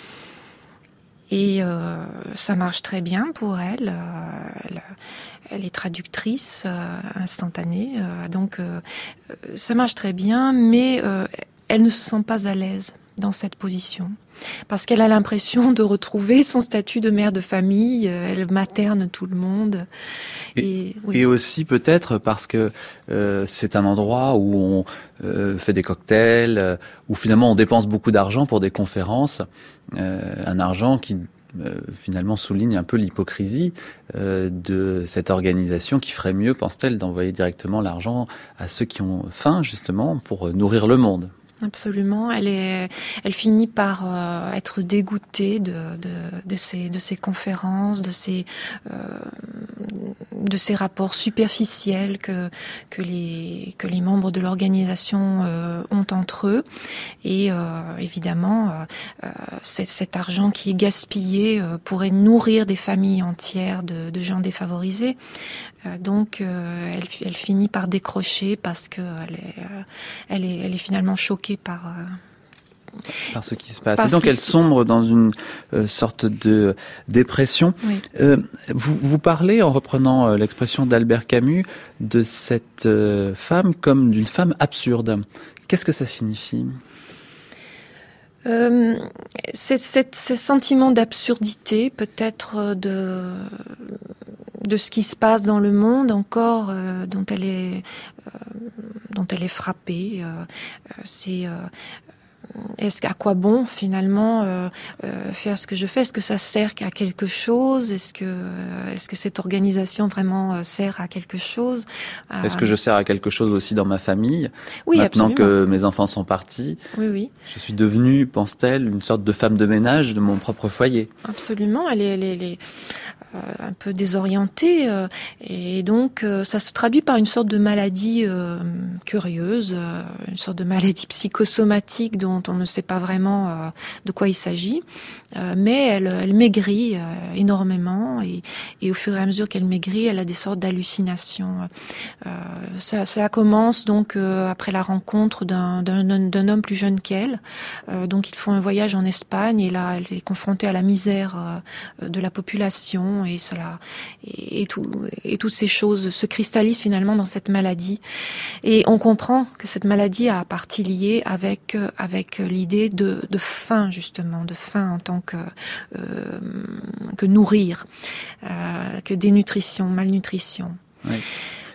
Et euh, ça marche très bien pour elle. Euh, elle, elle est traductrice euh, instantanée, euh, donc euh, ça marche très bien, mais euh, elle ne se sent pas à l'aise dans cette position. Parce qu'elle a l'impression de retrouver son statut de mère de famille, elle materne tout le monde. Et, et, oui. et aussi peut-être parce que euh, c'est un endroit où on euh, fait des cocktails, euh, où finalement on dépense beaucoup d'argent pour des conférences, euh, un argent qui euh, finalement souligne un peu l'hypocrisie euh, de cette organisation qui ferait mieux, pense-t-elle, d'envoyer directement l'argent à ceux qui ont faim justement pour nourrir le monde. Absolument, elle est, elle finit par euh, être dégoûtée de, de, de ces, de ces conférences, de ces, euh, de ces rapports superficiels que que les que les membres de l'organisation euh, ont entre eux, et euh, évidemment, euh, c'est, cet argent qui est gaspillé euh, pourrait nourrir des familles entières de, de gens défavorisés. Euh, donc, euh, elle, elle finit par décrocher parce que elle est, euh, elle est, elle est finalement choquée par euh, par ce qui se passe. Et donc, elle sombre dans une euh, sorte de dépression. Oui. Euh, vous, vous parlez, en reprenant euh, l'expression d'Albert Camus, de cette euh, femme comme d'une femme absurde. Qu'est-ce que ça signifie ? Euh, c'est, c'est, ce sentiment d'absurdité, peut-être de de ce qui se passe dans le monde encore, euh, dont elle est euh, dont elle est frappée. Euh, c'est euh, Est-ce à quoi bon finalement euh, euh, faire ce que je fais ? Est-ce que ça sert à quelque chose ? Est-ce que euh, est-ce que cette organisation vraiment euh, sert à quelque chose ? euh... Est-ce que je sers à quelque chose aussi dans ma famille ? Oui, maintenant absolument. Que mes enfants sont partis, oui, oui. Je suis devenue, pense-t-elle, une sorte de femme de ménage de mon propre foyer. Absolument, elle est, elle est, elle est euh, un peu désorientée, euh, et donc euh, ça se traduit par une sorte de maladie euh, curieuse, euh, une sorte de maladie psychosomatique dont on ne sait pas vraiment euh, de quoi il s'agit, euh, mais elle, elle maigrit euh, énormément, et, et au fur et à mesure qu'elle maigrit, elle a des sortes d'hallucinations. Euh, ça, cela commence donc euh, après la rencontre d'un, d'un, d'un homme plus jeune qu'elle, euh, donc ils font un voyage en Espagne, et là elle est confrontée à la misère euh, de la population, et cela, et, et, tout, et toutes ces choses se cristallisent finalement dans cette maladie, et on comprend que cette maladie a partie liée avec avec l'idée de, de faim, justement, de faim en tant que euh, que nourrir, euh, que dénutrition, malnutrition. Oui.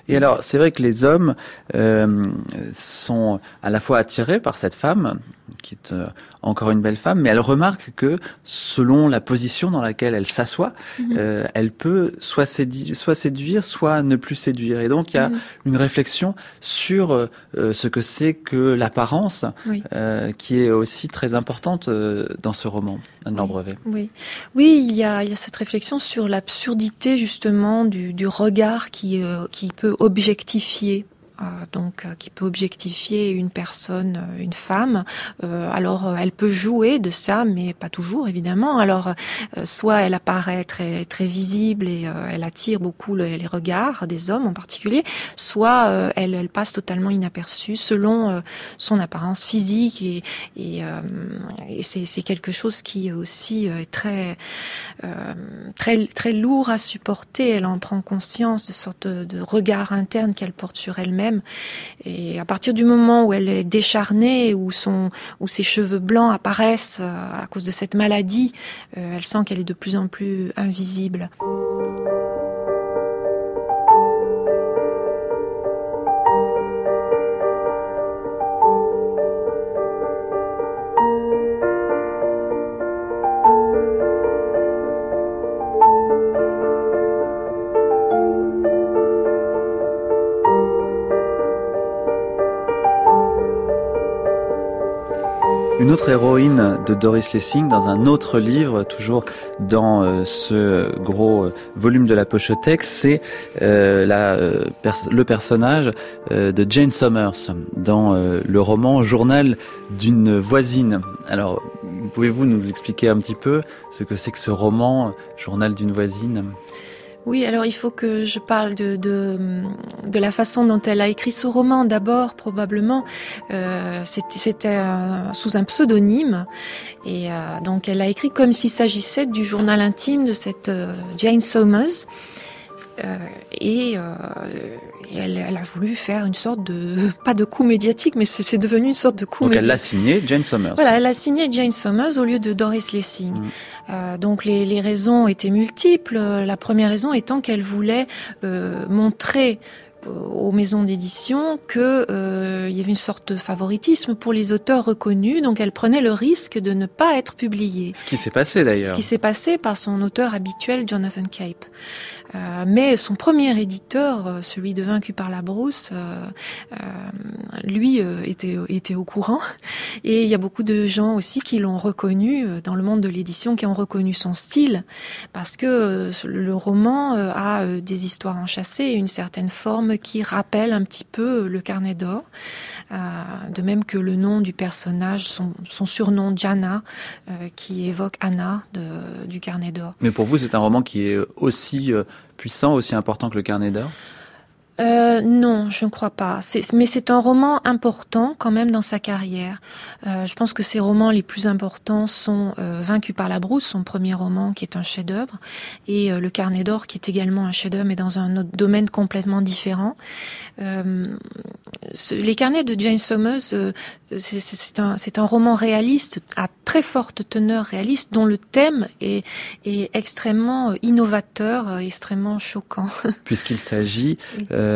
Et alors, c'est vrai que les hommes euh, sont à la fois attirés par cette femme, qui est euh, encore une belle femme, mais elle remarque que selon la position dans laquelle elle s'assoit, mmh. euh, elle peut soit, sédi- soit séduire, soit ne plus séduire. Et donc, il y a mmh. une réflexion sur euh, ce que c'est que l'apparence, oui. euh, qui est aussi très importante euh, dans ce roman, Anne-Laure oui. Brevet. Oui, oui, il y a, il y a cette réflexion sur l'absurdité justement du, du regard qui, euh, qui peut objectifier. Euh, donc, euh, qui peut objectifier une personne, euh, une femme. Euh, alors, euh, elle peut jouer de ça, mais pas toujours, évidemment. Alors, euh, soit elle apparaît très très visible et euh, elle attire beaucoup le, les regards des hommes en particulier, soit euh, elle, elle passe totalement inaperçue selon euh, son apparence physique et, et, euh, et c'est, c'est quelque chose qui aussi est très euh, très très lourd à supporter. Elle en prend conscience de sorte de, de regard interne qu'elle porte sur elle-même. Et à partir du moment où elle est décharnée, où, son, où ses cheveux blancs apparaissent à cause de cette maladie, elle sent qu'elle est de plus en plus invisible. Une autre héroïne de Doris Lessing dans un autre livre, toujours dans euh, ce gros euh, volume de la pochothèque, c'est euh, la, euh, pers- le personnage euh, de Jane Somers dans euh, le roman Journal d'une voisine. Alors, pouvez-vous nous expliquer un petit peu ce que c'est que ce roman Journal d'une voisine ? Oui, alors il faut que je parle de, de, de la façon dont elle a écrit ce roman. D'abord, probablement, euh, c'était, c'était euh, sous un pseudonyme. Et euh, donc, elle a écrit comme s'il s'agissait du journal intime de cette euh, Jane Somers. Euh, et, euh, et elle, elle a voulu faire une sorte de, pas de coup médiatique, mais c'est, c'est devenu une sorte de coup donc médiatique. Donc elle l'a signé Jane Somers. Voilà, elle a signé Jane Somers au lieu de Doris Lessing. Mmh. Euh, donc les, les raisons étaient multiples. La première raison étant qu'elle voulait euh, montrer aux maisons d'édition que euh, il y avait une sorte de favoritisme pour les auteurs reconnus, donc elle prenait le risque de ne pas être publiée. Ce qui s'est passé d'ailleurs. Ce qui s'est passé par son auteur habituel, Jonathan Cape. Euh, mais son premier éditeur, celui de Vaincu par la brousse, euh, euh, lui euh, était, était au courant. Et il y a beaucoup de gens aussi qui l'ont reconnu dans le monde de l'édition, qui ont reconnu son style, parce que euh, le roman euh, a euh, des histoires enchâssées et une certaine forme qui rappelle un petit peu le Carnet d'or, euh, de même que le nom du personnage, son, son surnom Jana, euh, qui évoque Anna de, du Carnet d'or. Mais pour vous, c'est un roman qui est aussi euh, puissant, aussi important que le Carnet d'or ? Euh, non, je ne crois pas. C'est, mais c'est un roman important quand même dans sa carrière. Euh, je pense que ses romans les plus importants sont euh, Vaincu par la brousse, son premier roman qui est un chef-d'œuvre, et euh, Le Carnet d'or qui est également un chef-d'œuvre mais dans un autre domaine complètement différent. Euh, ce, les Carnets de Jane Somers, euh, c'est, c'est, c'est, un, c'est un roman réaliste à très forte teneur réaliste dont le thème est, est extrêmement innovateur, extrêmement choquant. Puisqu'il s'agit euh,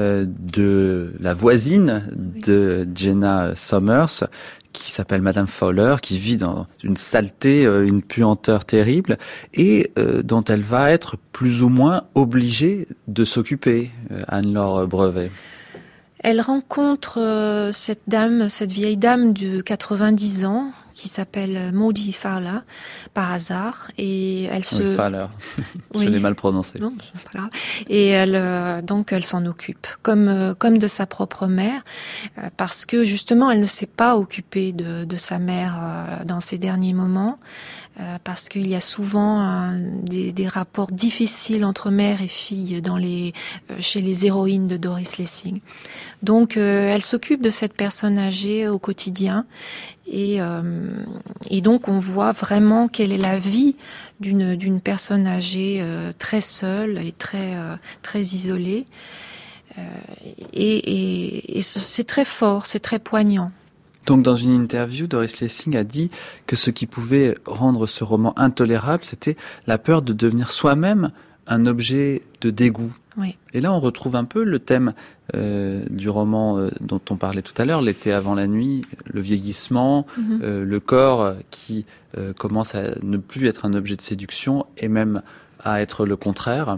de la voisine de Jenna Somers, qui s'appelle Madame Fowler, qui vit dans une saleté, une puanteur terrible, et euh, dont elle va être plus ou moins obligée de s'occuper, Anne-Laure Brevet. Elle rencontre euh, cette dame, cette vieille dame de quatre-vingt-dix ans, qui s'appelle Maudie Fowler, par hasard, et elle se... Oui, Fowler. Je oui. l'ai mal prononcé. Non, c'est pas grave. Et elle, euh, donc, elle s'en occupe, comme euh, comme de sa propre mère, euh, parce que justement, elle ne s'est pas occupée de, de sa mère euh, dans ces derniers moments, euh, parce qu'il y a souvent euh, des, des rapports difficiles entre mère et fille dans les euh, chez les héroïnes de Doris Lessing. Donc, euh, elle s'occupe de cette personne âgée au quotidien. Et, euh, et donc on voit vraiment quelle est la vie d'une d'une personne âgée euh, très seule et très euh, très isolée. Euh, et, et, et c'est très fort, c'est très poignant. Donc dans une interview, Doris Lessing a dit que ce qui pouvait rendre ce roman intolérable, c'était la peur de devenir soi-même un objet de dégoût. Oui. Et là, on retrouve un peu le thème euh, du roman euh, dont on parlait tout à l'heure, L'été avant la nuit, le vieillissement, mm-hmm. euh, le corps qui euh, commence à ne plus être un objet de séduction et même à être le contraire.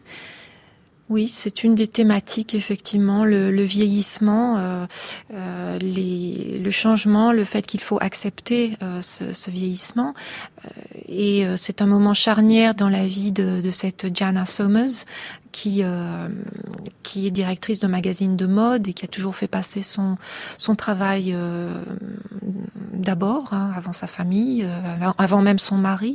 Oui, c'est une des thématiques, effectivement, le, le vieillissement, euh, euh, les, le changement, le fait qu'il faut accepter euh, ce, ce vieillissement. Euh, et euh, c'est un moment charnière dans la vie de, de cette Jana Somers, qui, euh, qui est directrice de magazine de mode et qui a toujours fait passer son, son travail euh, d'abord, hein, avant sa famille, euh, avant même son mari.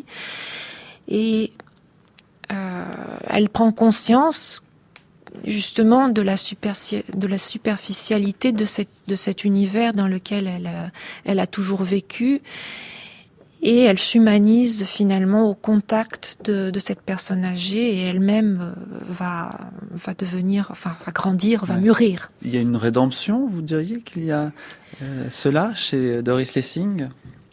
Et euh, elle prend conscience justement de la, superci- de la superficialité de, cette, de cet univers dans lequel elle a, elle a toujours vécu, et elle s'humanise finalement au contact de, de cette personne âgée, et elle-même va, va devenir, enfin va grandir, va ouais. mûrir. Il y a une rédemption, vous diriez qu'il y a euh, cela chez Doris Lessing,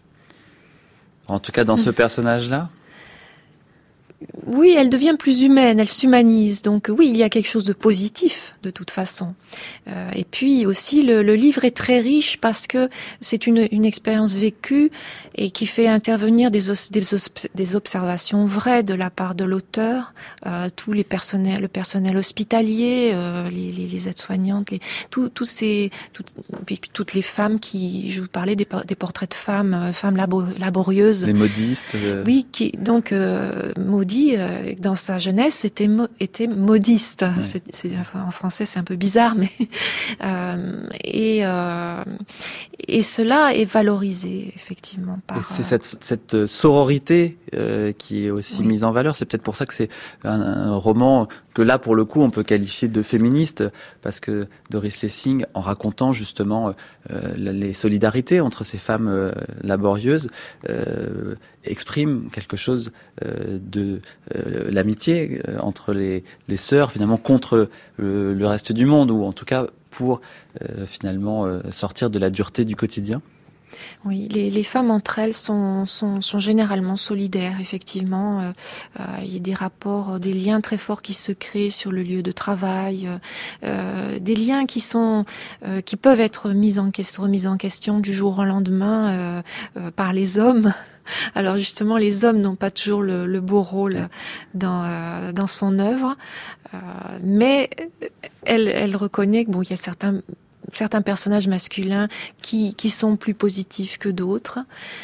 en tout cas dans ce personnage-là? Oui, elle devient plus humaine, elle s'humanise. Donc oui, il y a quelque chose de positif de toute façon. Euh, et puis aussi, le, le livre est très riche parce que c'est une, une expérience vécue et qui fait intervenir des, os, des, os, des observations vraies de la part de l'auteur. Euh, tous les personnels, le personnel hospitalier, euh, les, les, les aides-soignantes, les, tous, tous ces, tout, puis toutes les femmes qui, je vous parlais des, des portraits de femmes, euh, femmes labo, laborieuses. Les modistes. Euh... Oui, qui donc euh, maudit dans sa jeunesse était mo- était modiste. Ouais. C'est, c'est, en français c'est un peu bizarre, mais euh, et euh, et cela est valorisé effectivement par. Et c'est cette cette sororité euh, qui est aussi oui. mise en valeur. C'est peut-être pour ça que c'est un, un roman que là pour le coup on peut qualifier de féministe, parce que Doris Lessing, en racontant justement euh, les solidarités entre ces femmes euh, laborieuses, euh, exprime quelque chose euh, de euh, l'amitié euh, entre les, les sœurs, finalement contre le, le reste du monde, ou en tout cas pour euh, finalement euh, sortir de la dureté du quotidien. Oui, les, les femmes entre elles sont, sont, sont généralement solidaires, effectivement. Euh, euh, il y a des rapports, des liens très forts qui se créent sur le lieu de travail, euh, des liens qui sont, euh, qui peuvent être mis en question, remis en question du jour au lendemain euh, euh, par les hommes. Alors justement, les hommes n'ont pas toujours le, le beau rôle dans euh, dans son œuvre, euh, mais elle, elle reconnaît que bon, il y a certains certains personnages masculins qui qui sont plus positifs que d'autres.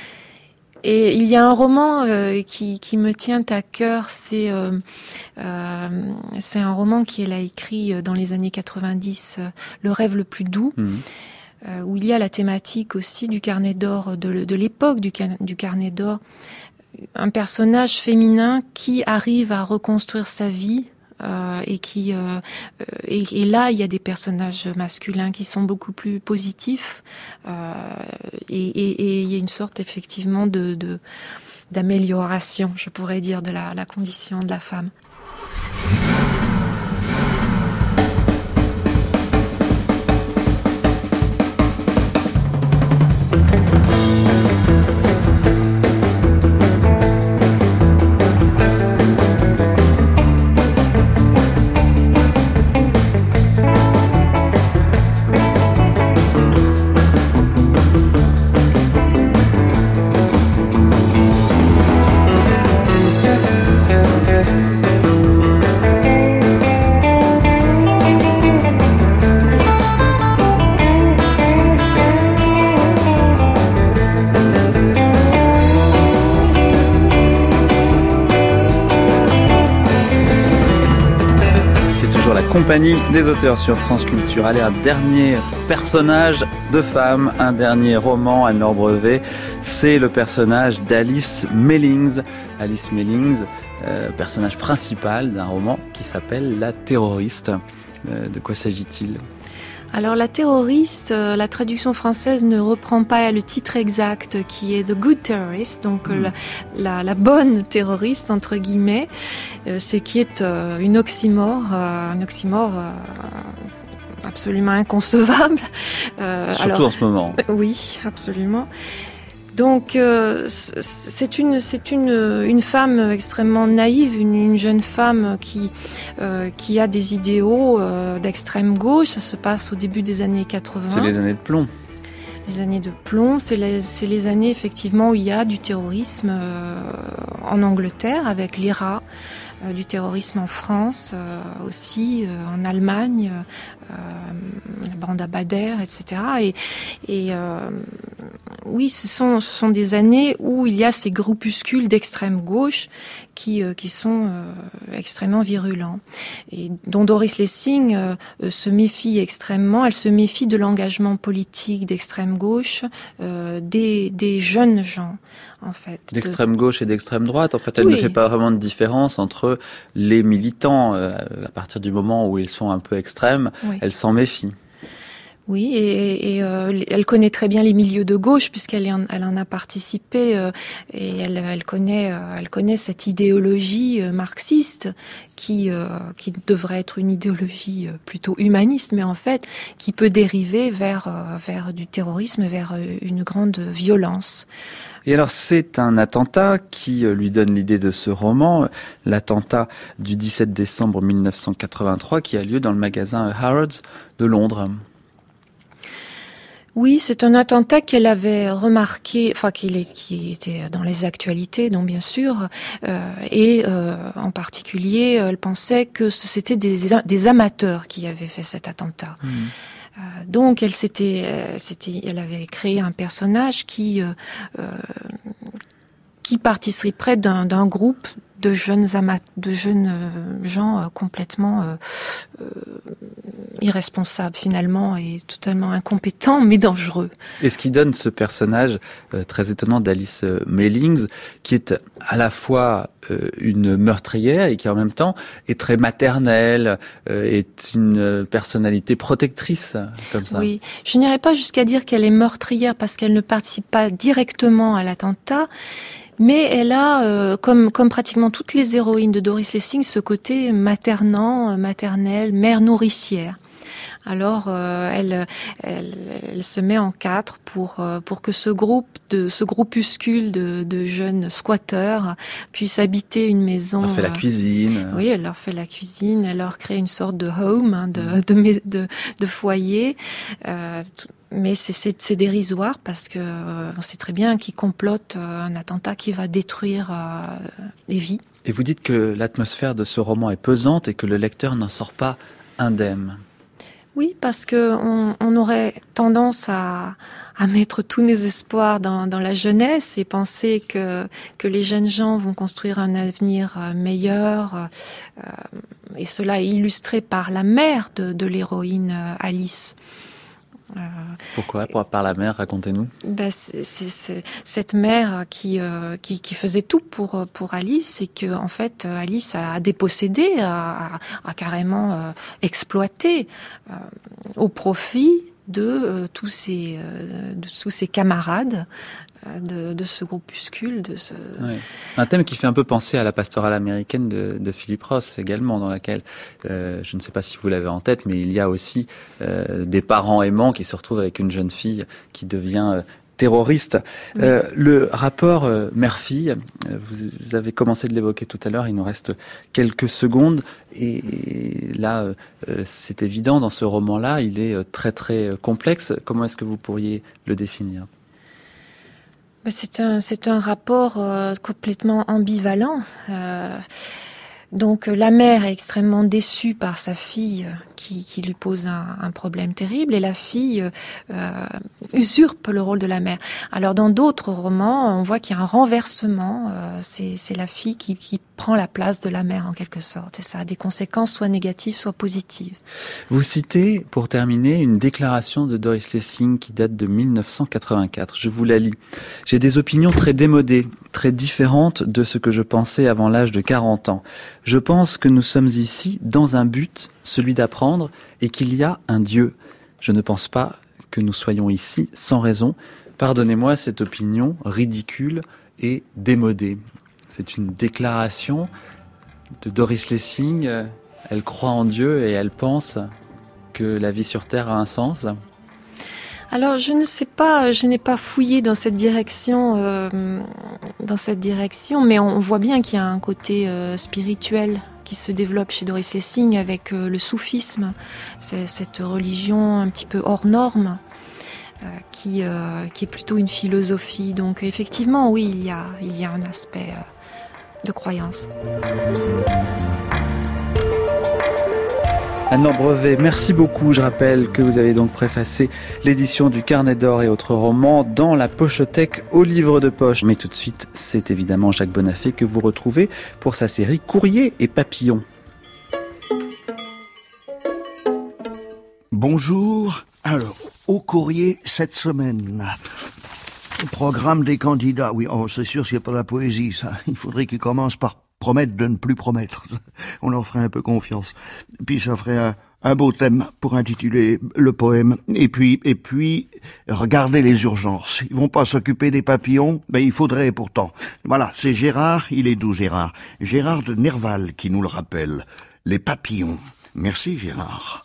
Et il y a un roman euh, qui qui me tient à cœur, c'est euh, euh, c'est un roman qu'elle a écrit dans les années quatre-vingt-dix, euh, Le rêve le plus doux. Mmh. Euh, où il y a la thématique aussi du carnet d'or, de, de l'époque du, du carnet d'or, un personnage féminin qui arrive à reconstruire sa vie euh, et qui euh, et, et là il y a des personnages masculins qui sont beaucoup plus positifs euh, et, et, et il y a une sorte effectivement de, de d'amélioration, je pourrais dire, de la, la condition de la femme. Compagnie des auteurs sur France Culture. Allez, un dernier personnage de femme, un dernier roman, Anne-Laure Brevet, c'est le personnage d'Alice Mellings. Alice Mellings, euh, personnage principal d'un roman qui s'appelle La terroriste. Euh, de quoi s'agit-il ? Alors la terroriste, euh, la traduction française ne reprend pas le titre exact qui est The Good Terrorist, donc mmh. la, la, la bonne terroriste entre guillemets, euh, ce qui est euh, une oxymore, euh, un oxymore euh, absolument inconcevable. Euh, Surtout alors, en ce moment. Oui, absolument. Donc euh, c'est une c'est une une femme extrêmement naïve, une, une jeune femme qui euh, qui a des idéaux euh, d'extrême gauche. Ça se passe au début des années quatre-vingts. C'est les années de plomb. Les années de plomb, c'est les c'est les années effectivement où il y a du terrorisme euh, en Angleterre avec l'I R A. Euh, du terrorisme en France, euh, aussi euh, en Allemagne, euh, la bande à Bader, et cetera. Et, et euh, oui, ce sont, ce sont des années où il y a ces groupuscules d'extrême gauche qui, euh, qui sont euh, extrêmement virulents. Et dont Doris Lessing euh, se méfie extrêmement. Elle se méfie de l'engagement politique d'extrême gauche euh, des, des jeunes gens. En fait, d'extrême gauche et d'extrême droite. En fait, elle oui. ne fait pas vraiment de différence entre les militants. Euh, à partir du moment où ils sont un peu extrêmes, oui. elle s'en méfie. Oui, et, et euh, elle connaît très bien les milieux de gauche puisqu'elle en, elle en a participé euh, et elle, elle connaît, euh, elle connaît cette idéologie euh, marxiste qui, euh, qui devrait être une idéologie euh, plutôt humaniste, mais en fait qui peut dériver vers, euh, vers du terrorisme, vers euh, une grande violence. Et alors, c'est un attentat qui lui donne l'idée de ce roman, l'attentat du dix-sept décembre mille neuf cent quatre-vingt-trois, qui a lieu dans le magasin Harrods de Londres. Oui, c'est un attentat qu'elle avait remarqué, enfin qui, est, qui était dans les actualités, donc bien sûr, euh, et euh, en particulier, elle pensait que c'était des, des amateurs qui avaient fait cet attentat. Mmh. Euh, donc, elle s'était, euh, c'était, elle avait créé un personnage qui euh, euh, qui participerait d'un, d'un groupe de jeunes amat- de jeunes euh, gens euh, complètement euh, euh, irresponsables finalement et totalement incompétents mais dangereux. Et ce qui donne ce personnage euh, très étonnant d'Alice Mehlings, qui est à la fois euh, une meurtrière et qui en même temps est très maternelle, euh, est une personnalité protectrice comme ça. Oui, je n'irai pas jusqu'à dire qu'elle est meurtrière parce qu'elle ne participe pas directement à l'attentat. Mais elle a, euh, comme, comme pratiquement toutes les héroïnes de Doris Lessing, ce côté maternant, maternel, mère nourricière. Alors, euh, elle, elle, elle se met en quatre pour euh, pour que ce groupe de ce groupuscule de, de jeunes squatteurs puisse habiter une maison. Elle leur fait la cuisine. Euh, oui, elle leur fait la cuisine. Elle leur crée une sorte de home, hein, de, de de de foyer. Euh, mais c'est, c'est, c'est dérisoire parce que euh, on sait très bien qu'ils complotent euh, un attentat qui va détruire euh, les vies. Et vous dites que l'atmosphère de ce roman est pesante et que le lecteur n'en sort pas indemne. Oui, parce que on, on aurait tendance à, à mettre tous nos espoirs dans, dans la jeunesse et penser que, que les jeunes gens vont construire un avenir meilleur. Euh, et cela est illustré par la mère de, de l'héroïne Alice. Euh, Pourquoi par la mère, racontez-nous. Ben c'est, c'est, c'est cette mère qui, euh, qui qui faisait tout pour pour Alice et que en fait Alice a dépossédé, a, a, a carrément euh, exploité euh, au profit de euh, tous ses euh, de tous ses camarades. De, de ce groupuscule, de ce... Ouais. Un thème qui fait un peu penser à la pastorale américaine de, de Philip Roth également, dans laquelle, euh, je ne sais pas si vous l'avez en tête, mais il y a aussi euh, des parents aimants qui se retrouvent avec une jeune fille qui devient euh, terroriste. Oui. Euh, le rapport euh, mère-fille, euh, vous, vous avez commencé de l'évoquer tout à l'heure, il nous reste quelques secondes, et, et là, euh, c'est évident, dans ce roman-là, il est très très complexe. Comment est-ce que vous pourriez le définir ? C'est un, c'est un rapport euh, complètement ambivalent. Euh, donc la mère est extrêmement déçue par sa fille qui, qui lui pose un, un problème terrible et la fille euh, usurpe le rôle de la mère. Alors dans d'autres romans, on voit qu'il y a un renversement. Euh, c'est, c'est la fille qui, qui prend la place de la mère en quelque sorte. Et ça a des conséquences soit négatives, soit positives. Vous citez, pour terminer, une déclaration de Doris Lessing qui date de mille neuf cent quatre-vingt-quatre. Je vous la lis. « J'ai des opinions très démodées, très différentes de ce que je pensais avant l'âge de quarante ans. Je pense que nous sommes ici dans un but, celui d'apprendre, et qu'il y a un Dieu. Je ne pense pas que nous soyons ici sans raison. Pardonnez-moi cette opinion ridicule et démodée. » C'est une déclaration de Doris Lessing. Elle croit en Dieu et elle pense que la vie sur Terre a un sens. Alors, je ne sais pas, je n'ai pas fouillé dans cette direction, euh, dans cette direction, mais on voit bien qu'il y a un côté euh, spirituel qui se développe chez Doris Lessing avec euh, le soufisme, c'est cette religion un petit peu hors norme, euh, qui, euh, qui est plutôt une philosophie. Donc, effectivement, oui, il y a, il y a un aspect euh, de croyance. Anne-Laure Brevet, merci beaucoup. Je rappelle que vous avez donc préfacé l'édition du Carnet d'or et autres romans dans la pochothèque au livre de poche. Mais tout de suite, c'est évidemment Jacques Bonafé que vous retrouvez pour sa série Courrier et Papillon. Bonjour. Alors, au courrier cette semaine. Programme des candidats. Oui, oh, c'est sûr, c'est pas la poésie, ça. Il faudrait qu'ils commencent par promettre de ne plus promettre. On leur ferait un peu confiance. Puis ça ferait un, un beau thème pour intituler le poème. Et puis, et puis, regardez les urgences. Ils vont pas s'occuper des papillons, mais il faudrait pourtant. Voilà, c'est Gérard, il est d'où Gérard? Gérard de Nerval qui nous le rappelle. Les papillons. Merci Gérard.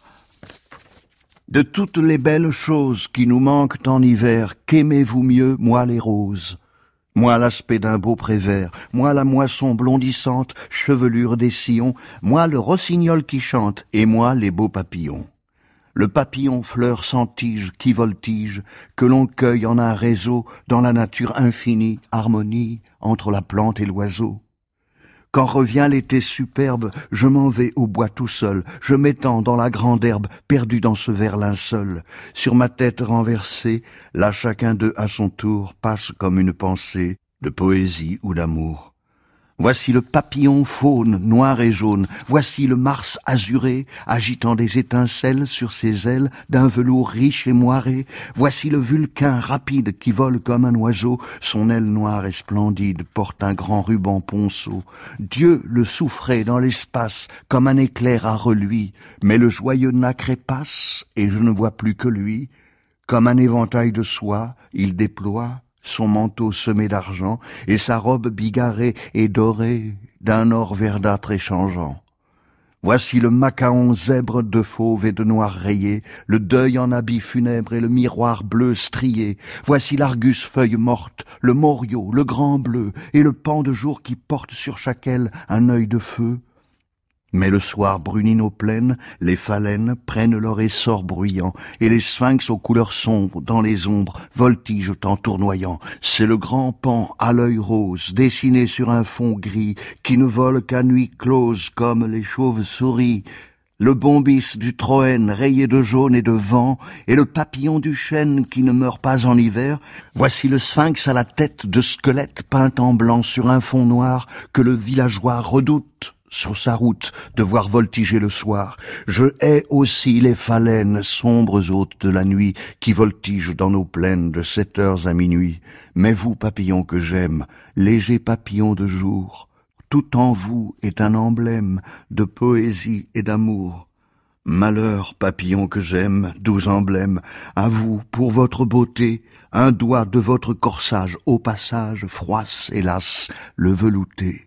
De toutes les belles choses qui nous manquent en hiver, qu'aimez-vous mieux, moi les roses? Moi l'aspect d'un beau prévert, moi la moisson blondissante, chevelure des sillons, moi le rossignol qui chante, et moi les beaux papillons. Le papillon fleur sans tige qui voltige, que l'on cueille en un réseau, dans la nature infinie, harmonie entre la plante et l'oiseau. Quand revient l'été superbe, je m'en vais au bois tout seul, je m'étends dans la grande herbe, perdu dans ce vert linceul. Sur ma tête renversée, là chacun d'eux à son tour passe comme une pensée de poésie ou d'amour. Voici le papillon faune, noir et jaune, voici le Mars azuré, agitant des étincelles sur ses ailes d'un velours riche et moiré, voici le Vulcain rapide qui vole comme un oiseau, son aile noire et splendide porte un grand ruban ponceau. Dieu le souffrait dans l'espace comme un éclair à reluit, mais le joyeux nacré passe et je ne vois plus que lui. Comme un éventail de soie, il déploie son manteau semé d'argent, et sa robe bigarrée et dorée d'un or verdâtre et changeant. Voici le macaon zèbre de fauve et de noir rayé, le deuil en habit funèbre et le miroir bleu strié. Voici l'argus feuille morte, le moriot, le grand bleu, et le pan de jour qui porte sur chaque aile un œil de feu. Mais le soir brunit nos plaines, les phalènes prennent leur essor bruyant, et les sphinx aux couleurs sombres, dans les ombres, voltigent en tournoyant. C'est le grand pan à l'œil rose, dessiné sur un fond gris, qui ne vole qu'à nuit close comme les chauves-souris. Le bombis du Troène rayé de jaune et de vent, et le papillon du chêne qui ne meurt pas en hiver. Voici le sphinx à la tête de squelette peint en blanc sur un fond noir que le villageois redoute sur sa route de voir voltiger le soir. Je hais aussi les phalènes, sombres hôtes de la nuit, qui voltigent dans nos plaines de sept heures à minuit. Mais vous, papillons que j'aime, légers papillons de jour, tout en vous est un emblème de poésie et d'amour. Malheur, papillon que j'aime, doux emblème, à vous, pour votre beauté, un doigt de votre corsage, au passage, froisse, hélas, le velouté.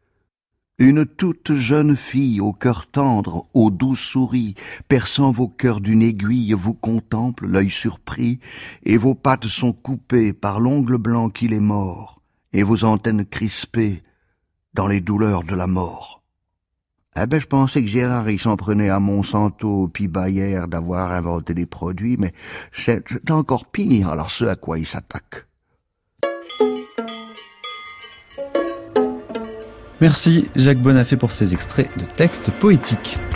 Une toute jeune fille au cœur tendre, aux doux souris, perçant vos cœurs d'une aiguille, vous contemple, l'œil surpris, et vos pattes sont coupées par l'ongle blanc qui les mord, et vos antennes crispées dans les douleurs de la mort. Eh ben, je pensais que Gérard, il s'en prenait à Monsanto, puis Bayer, d'avoir inventé des produits, mais c'est encore pire, alors ce à quoi il s'attaque. Merci Jacques Bonafé pour ces extraits de textes poétiques.